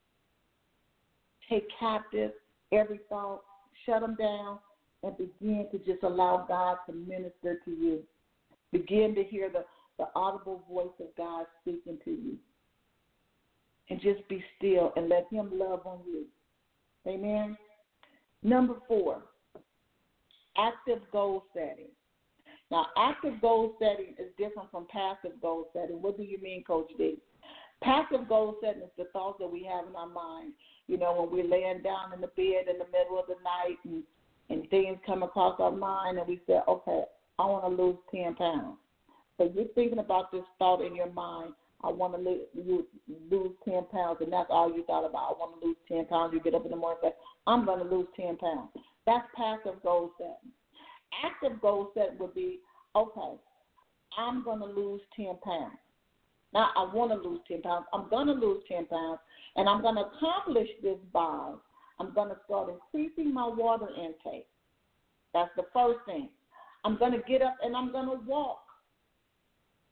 take captive every thought, shut them down, and begin to just allow God to minister to you. Begin to hear the, the audible voice of God speaking to you. And just be still and let Him love on you. Amen. Number four, active goal setting. Now, active goal setting is different from passive goal setting. What do you mean, Coach D? Passive goal setting is the thoughts that we have in our mind. You know, when we're laying down in the bed in the middle of the night and, and things come across our mind and we say, okay, I want to lose ten pounds. So you're thinking about this thought in your mind, I want to lose, lose ten pounds, and that's all you thought about. I want to lose ten pounds. You get up in the morning and say, I'm going to lose ten pounds. That's passive goal setting. Active goal setting would be, okay, I'm going to lose ten pounds. Now, I want to lose ten pounds. I'm going to lose ten pounds, and I'm going to accomplish this by I'm going to start increasing my water intake. That's the first thing. I'm going to get up and I'm going to walk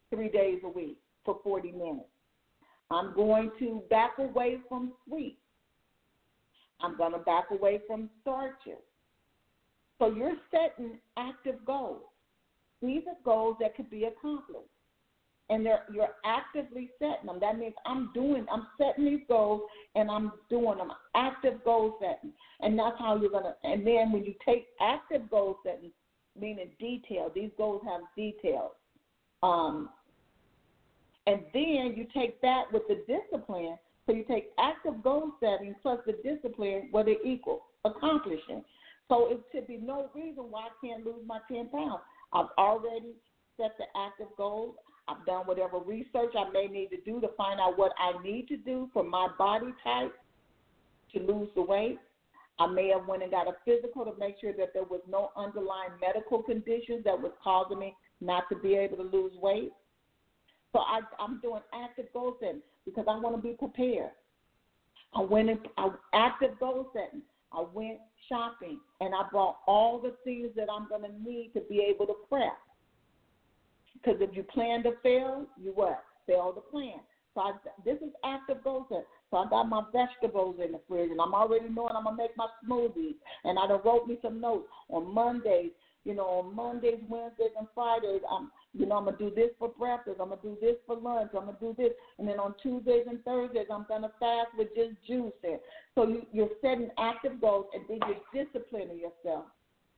three days a week for forty minutes. I'm going to back away from sweets. I'm going to back away from starches. So you're setting active goals. These are goals that could be accomplished. And they're, you're actively setting them. That means I'm doing, I'm setting these goals and I'm doing them. Active goal setting. And that's how you're going to, and then when you take active goal setting, meaning detail, these goals have details. Um, and then you take that with the discipline. So you take active goal setting plus the discipline, what they equal, accomplishing. So it should be no reason why I can't lose my ten pounds. I've already set the active goals. I've done whatever research I may need to do to find out what I need to do for my body type to lose the weight. I may have went and got a physical to make sure that there was no underlying medical conditions that was causing me not to be able to lose weight. So I, I'm doing active goal setting because I want to be prepared. I went in I, active goal setting. I went shopping, and I brought all the things that I'm going to need to be able to prep. Because if you plan to fail, you what? Fail the plan. So I, this is active goal setting. So I got my vegetables in the fridge, and I'm already knowing I'm going to make my smoothies. And I done wrote me some notes on Mondays. You know, on Mondays, Wednesdays, and Fridays, I'm, you know, I'm going to do this for breakfast. I'm going to do this for lunch. I'm going to do this. And then on Tuesdays and Thursdays, I'm going to fast with just juice in. So you, you're setting active goals, and then you're disciplining yourself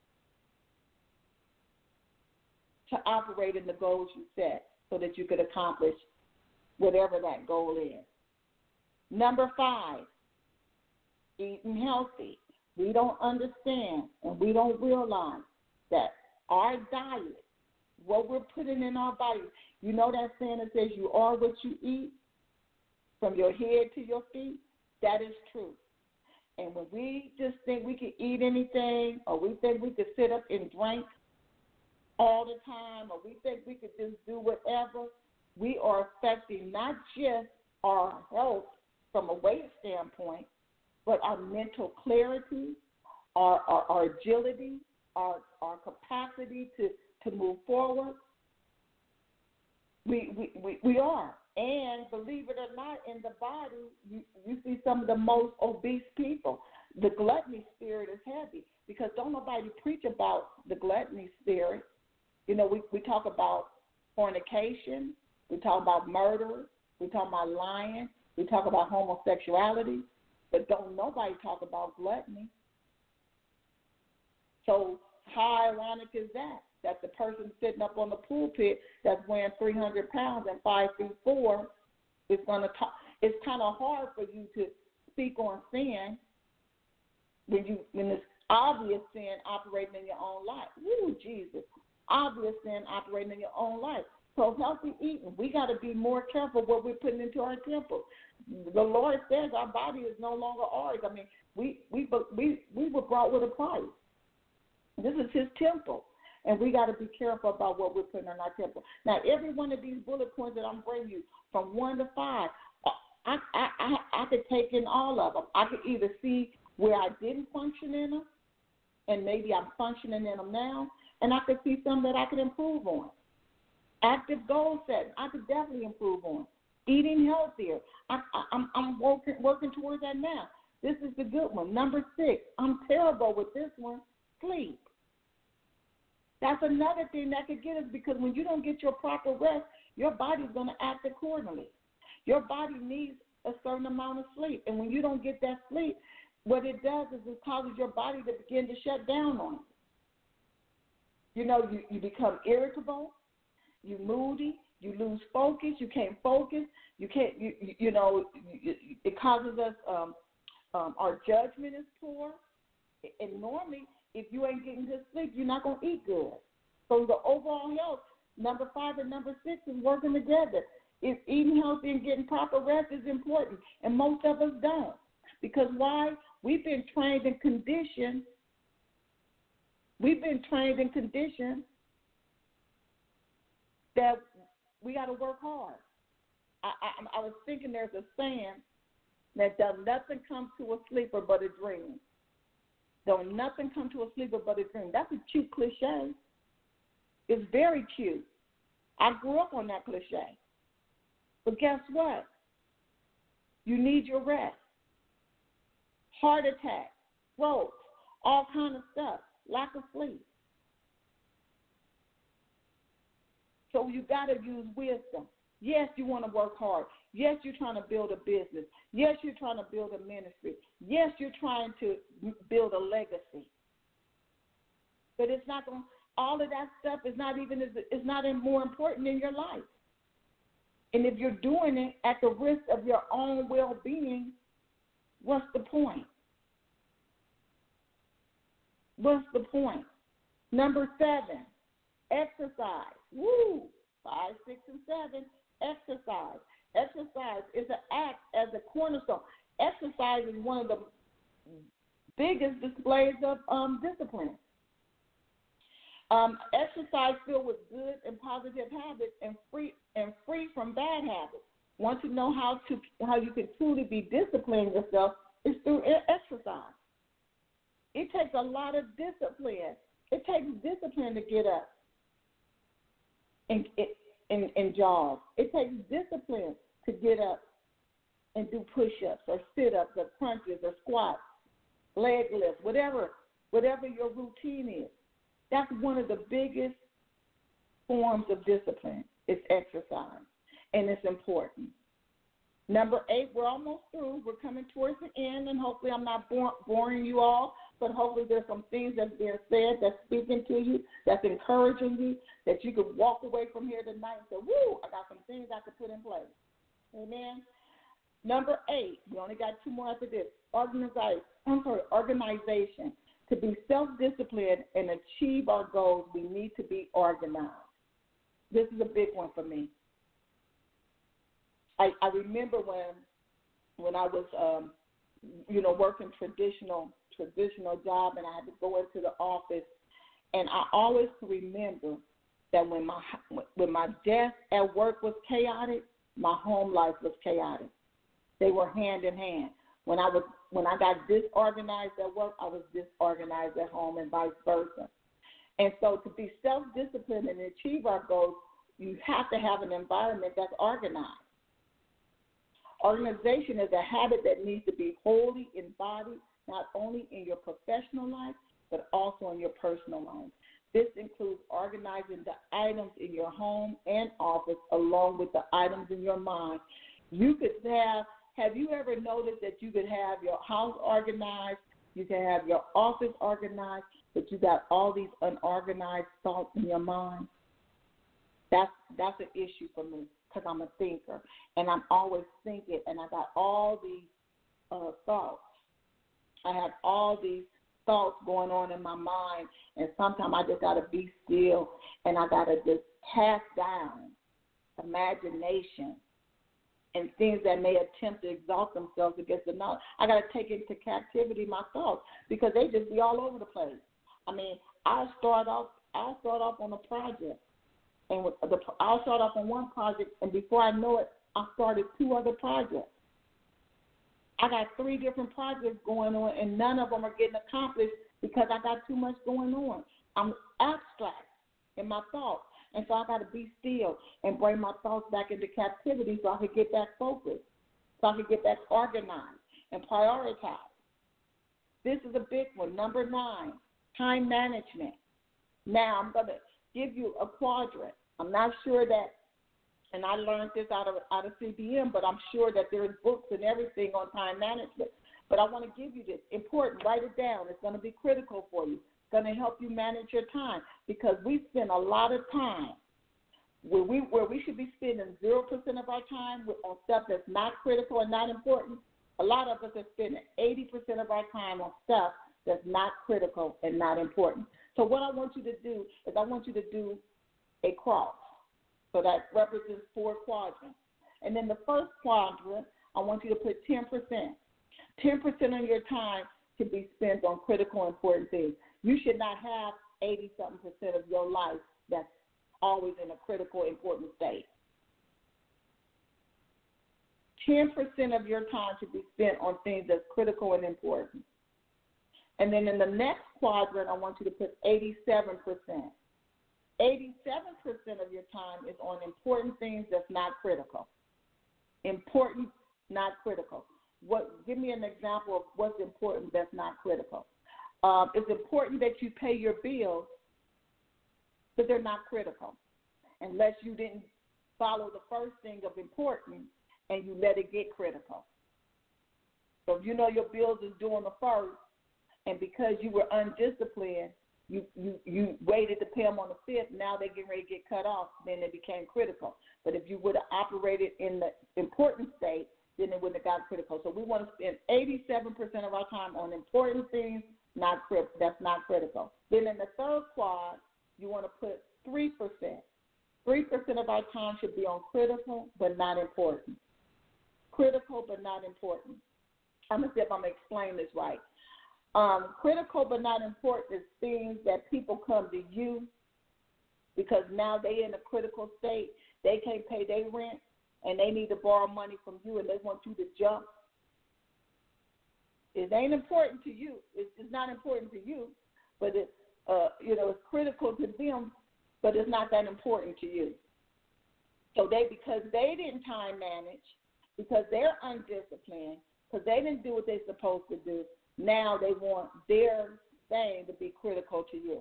to operate in the goals you set so that you could accomplish whatever that goal is. Number five, eating healthy. We don't understand and we don't realize that our diet, what we're putting in our bodies, you know that saying that says you are what you eat, from your head to your feet? That is true. And when we just think we can eat anything, or we think we could sit up and drink all the time, or we think we could just do whatever, we are affecting not just our health from a weight standpoint, but our mental clarity, our, our, our agility, our, our capacity to, to move forward. We, we, we, we are. And believe it or not, in the body, you, you see some of the most obese people. The gluttony spirit is heavy because don't nobody preach about the gluttony spirit. You know, we, we talk about fornication, we talk about murder, we talk about lying, we talk about homosexuality, but don't nobody talk about gluttony. So how ironic is that? That the person sitting up on the pulpit that's weighing three hundred pounds and five feet four is going to talk. It's kind of hard for you to speak on sin when you when it's obvious sin operating in your own life. Woo, Jesus. Obvious sin operating in your own life. So healthy eating, we got to be more careful what we're putting into our temple. The Lord says our body is no longer ours. I mean, we we we we were brought with a price. This is His temple, and we got to be careful about what we're putting in our temple. Now, every one of these bullet points that I'm bringing you, from one to five, I I I, I could take in all of them. I could either see where I didn't function in them, and maybe I'm functioning in them now, and I could see some that I could improve on. Active goal setting, I could definitely improve on. Eating healthier, I, I, I'm, I'm working, working towards that now. This is the good one. Number six, I'm terrible with this one, sleep. That's another thing that could get us, because when you don't get your proper rest, your body's going to act accordingly. Your body needs a certain amount of sleep, and when you don't get that sleep, what it does is it causes your body to begin to shut down on you. You know, you, you become irritable. You moody, you lose focus, you can't focus, you can't, you, you, you know, you, it causes us, um, um, our judgment is poor, and normally, if you ain't getting good sleep, you're not going to eat good. So the overall health, number five and number six is working together. If eating healthy and getting proper rest is important, and most of us don't. Because why? We've been trained and conditioned, we've been trained and conditioned that we got to work hard. I, I, I was thinking there's a saying that does nothing come to a sleeper but a dream. Don't nothing come to a sleeper but a dream. That's a cute cliche. It's very cute. I grew up on that cliche. But guess what? You need your rest. Heart attack, strokes, all kind of stuff, lack of sleep. So you got to use wisdom. Yes, you want to work hard. Yes, you're trying to build a business. Yes, you're trying to build a ministry. Yes, you're trying to build a legacy. But it's not going. All of that stuff is not even is not more important in your life. And if you're doing it at the risk of your own well-being, what's the point? What's the point? Number seven, exercise. Woo! Five, six, and seven, exercise. Exercise is an act as a cornerstone. Exercise is one of the biggest displays of um, discipline. Um, exercise filled with good and positive habits and free and free from bad habits. Want to know how to how you can truly be disciplining yourself is through exercise. It takes a lot of discipline. It takes discipline to get up and and, and jog. It takes discipline to get up and do push-ups or sit-ups or crunches or squats, leg lifts, whatever whatever your routine is. That's one of the biggest forms of discipline is exercise, and it's important. Number eight, we're almost through. We're coming towards the end, and hopefully I'm not boring you all, but hopefully there's some things that's being said that's speaking to you, that's encouraging you, that you could walk away from here tonight and say, woo, I got some things I could put in place. Amen. Number eight, we only got two more after this, organize, I'm sorry, organization. To be self-disciplined and achieve our goals, we need to be organized. This is a big one for me. I, I remember when when I was, um, you know, working traditional traditional job, and I had to go into the office, and I always remember that when my when my desk at work was chaotic, my home life was chaotic. They were hand in hand. When I was when I got disorganized at work, I was disorganized at home, and vice versa. And so, to be self-disciplined and achieve our goals, you have to have an environment that's organized. Organization is a habit that needs to be wholly embodied, not only in your professional life, but also in your personal life. This includes organizing the items in your home and office along with the items in your mind. You could have, have you ever noticed that you could have your house organized, you can have your office organized, but you got all these unorganized thoughts in your mind? That's, that's an issue for me, because I'm a thinker, and I'm always thinking, and I got all these uh, thoughts. I have all these thoughts going on in my mind, and sometimes I just got to be still, and I got to just cast down imagination and things that may attempt to exalt themselves against the knowledge. I got to take into captivity my thoughts, because they just be all over the place. I mean, I'll start off, I'll start off on a project. And with the, I'll start off on one project, and before I know it, I started two other projects. I got three different projects going on, and none of them are getting accomplished because I got too much going on. I'm abstract in my thoughts, and so I got to be still and bring my thoughts back into captivity so I can get back focused, so I can get back organized and prioritize. This is a big one. Number nine, time management. Now I'm going to give you a quadrant. I'm not sure that, and I learned this out of out of C B M, but I'm sure that there's books and everything on time management. But I want to give you this. Important, write it down. It's going to be critical for you. It's going to help you manage your time, because we spend a lot of time where we where we should be spending zero percent of our time with, on stuff that's not critical and not important. A lot of us are spending eighty percent of our time on stuff that's not critical and not important. So what I want you to do is I want you to do a cross. So that represents four quadrants. And then the first quadrant, I want you to put ten percent. ten percent of your time can be spent on critical important things. You should not have eighty-something percent of your life that's always in a critical important state. ten percent of your time should be spent on things that's critical and important. And then in the next quadrant, I want you to put eighty-seven percent. eighty-seven percent of your time is on important things that's not critical. Important, not critical. What? Give me an example of what's important that's not critical. Um, it's important that you pay your bills, but they're not critical, unless you didn't follow the first thing of importance and you let it get critical. So if you know your bills is due on the first, and because you were undisciplined, you, you, you waited to pay them on the fifth, now they're getting ready to get cut off, then it became critical. But if you would have operated in the important state, then it wouldn't have got critical. So we want to spend eighty-seven percent of our time on important things, not crit- that's not critical. Then in the third quad, you want to put three percent. three percent of our time should be on critical but not important. Critical but not important. I'm going to see if I'm going to explain this right. Um, critical but not important is things that people come to you because now they're in a critical state. They can't pay their rent, and they need to borrow money from you, and they want you to jump. It ain't important to you. It's, it's not important to you, but it's, uh, you know, it's critical to them, but it's not that important to you. So they, because they didn't time manage, because they're undisciplined, because they didn't do what they're supposed to do, now they want their thing to be critical to you.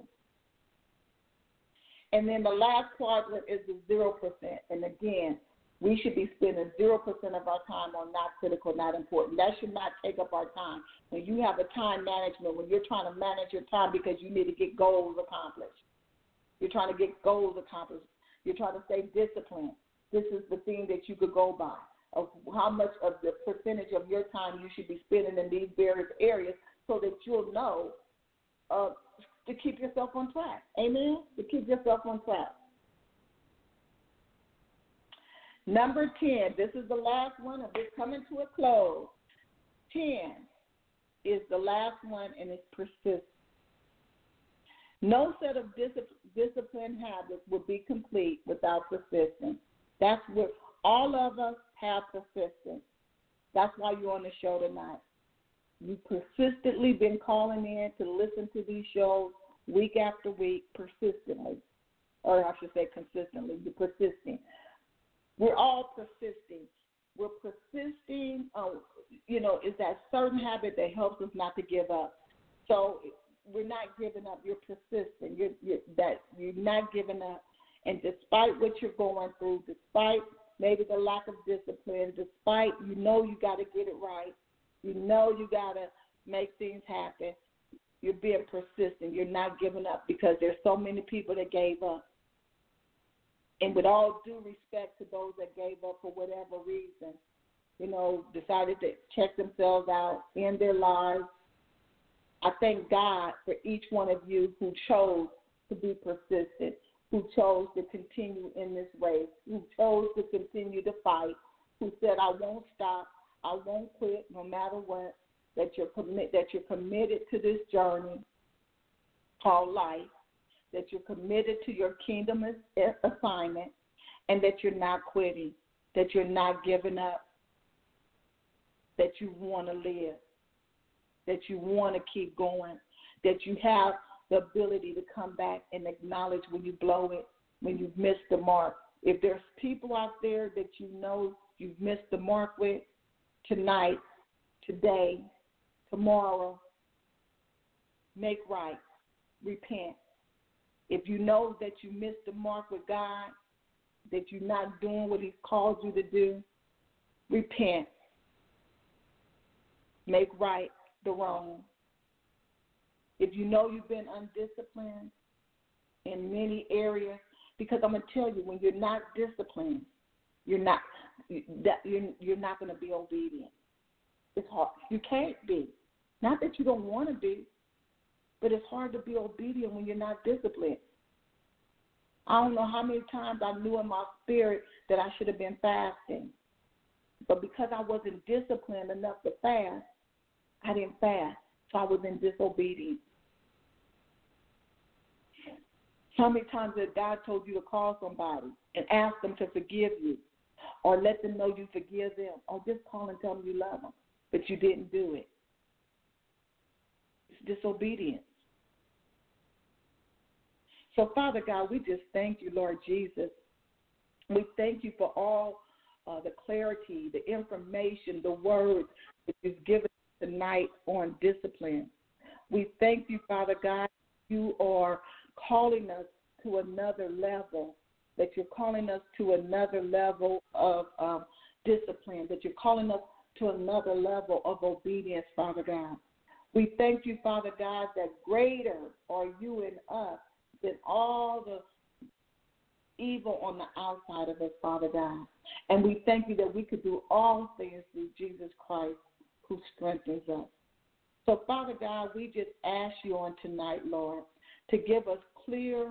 And then the last quadrant is the zero percent. And again, we should be spending zero percent of our time on not critical, not important. That should not take up our time. When you have a time management, when you're trying to manage your time because you need to get goals accomplished, you're trying to get goals accomplished, you're trying to stay disciplined, this is the thing that you could go by, of how much of the percentage of your time you should be spending in these various areas so that you'll know uh, to keep yourself on track. Amen? To keep yourself on track. Number ten, this is the last one, and it's coming to a close. ten is the last one, and it's persistence. No set of discipline habits will be complete without persistence. That's what all of us have persistence. That's why you're on the show tonight. You've persistently been calling in to listen to these shows week after week, persistently, or I should say consistently. You're persisting. We're all persisting. We're persisting. Uh, you know, is that certain habit that helps us not to give up. So we're not giving up. You're persistent. You're, you're, that you're not giving up. And despite what you're going through, despite maybe the lack of discipline, despite you know you got to get it right, you know you got to make things happen, you're being persistent. You're not giving up because there's so many people that gave up. And with all due respect to those that gave up for whatever reason, you know, decided to check themselves out in their lives, I thank God for each one of you who chose to be persistent, who chose to continue in this race, who chose to continue to fight, who said, I won't stop, I won't quit no matter what, that you're, commit, that you're committed to this journey called life, that you're committed to your kingdom assignment, and that you're not quitting, that you're not giving up, that you want to live, that you want to keep going, that you have the ability to come back and acknowledge when you blow it, when you've missed the mark. If there's people out there that you know you've missed the mark with, tonight, today, tomorrow, make right, repent. If you know that you missed the mark with God, that you're not doing what He's called you to do, repent. Make right the wrong. If you know you've been undisciplined in many areas, because I'm going to tell you, when you're not disciplined, you're not that you're, you're not going to be obedient. It's hard. You can't be. Not that you don't want to be, but it's hard to be obedient when you're not disciplined. I don't know how many times I knew in my spirit that I should have been fasting, but because I wasn't disciplined enough to fast, I didn't fast, so I was in disobedience. How many times has God told you to call somebody and ask them to forgive you, or let them know you forgive them, or just call and tell them you love them, but you didn't do it? It's disobedience. So, Father God, we just thank you, Lord Jesus. We thank you for all uh, the clarity, the information, the words that you've given tonight on discipline. We thank you, Father God, you are calling us to another level, that you're calling us to another level of um, discipline, that you're calling us to another level of obedience, Father God. We thank you, Father God, that greater are you in us than all the evil on the outside of us, Father God. And we thank you that we could do all things through Jesus Christ who strengthens us. So, Father God, we just ask you on tonight, Lord, to give us clear,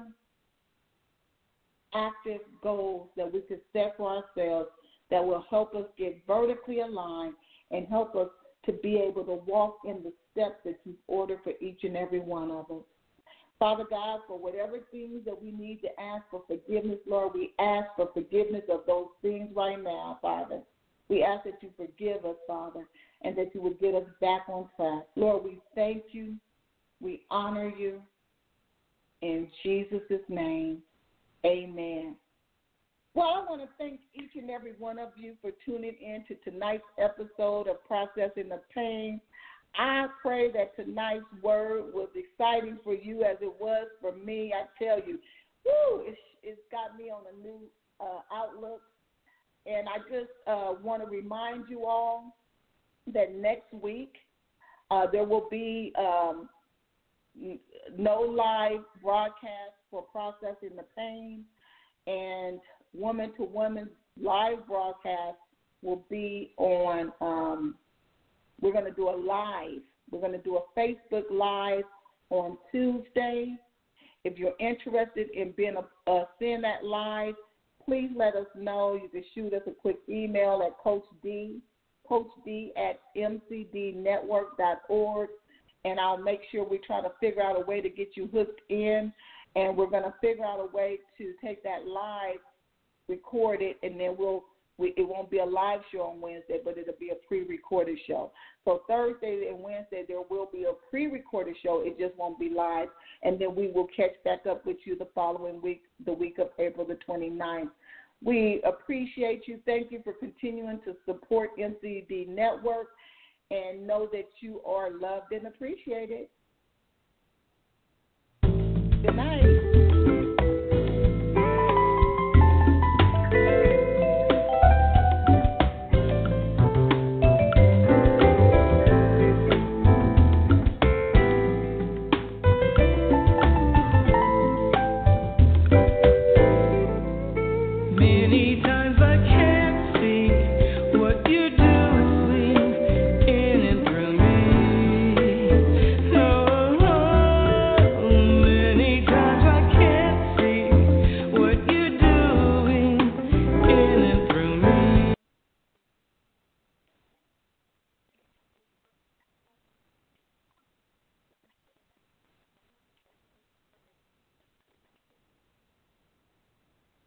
active goals that we could set for ourselves that will help us get vertically aligned and help us to be able to walk in the steps that you've ordered for each and every one of us. Father God, for whatever things that we need to ask for forgiveness, Lord, we ask for forgiveness of those things right now, Father. We ask that you forgive us, Father, and that you would get us back on track. Lord, we thank you. We honor you. In Jesus' name, amen. Well, I want to thank each and every one of you for tuning in to tonight's episode of Processing the Pain. I pray that tonight's word was exciting for you as it was for me. I tell you, woo, it's, it's got me on a new uh, outlook. And I just uh, want to remind you all that next week uh, there will be um, no live broadcast for Processing the Pain, and Woman to Woman live broadcast will be on, um, we're going to do a live. We're going to do a Facebook Live on Tuesday. If you're interested in being a, uh, seeing that live, please let us know. You can shoot us a quick email at Coach D, Coach D at m c d network dot org, and I'll make sure we try to figure out a way to get you hooked in, and we're going to figure out a way to take that live, record it, and then we'll we, it won't be a live show on Wednesday, but it'll be a pre-recorded show. So Thursday and Wednesday there will be a pre-recorded show. It just won't be live, and then we will catch back up with you the following week, the week of April the twenty-ninth. We appreciate you. Thank you for continuing to support M C D Network, and know that you are loved and appreciated.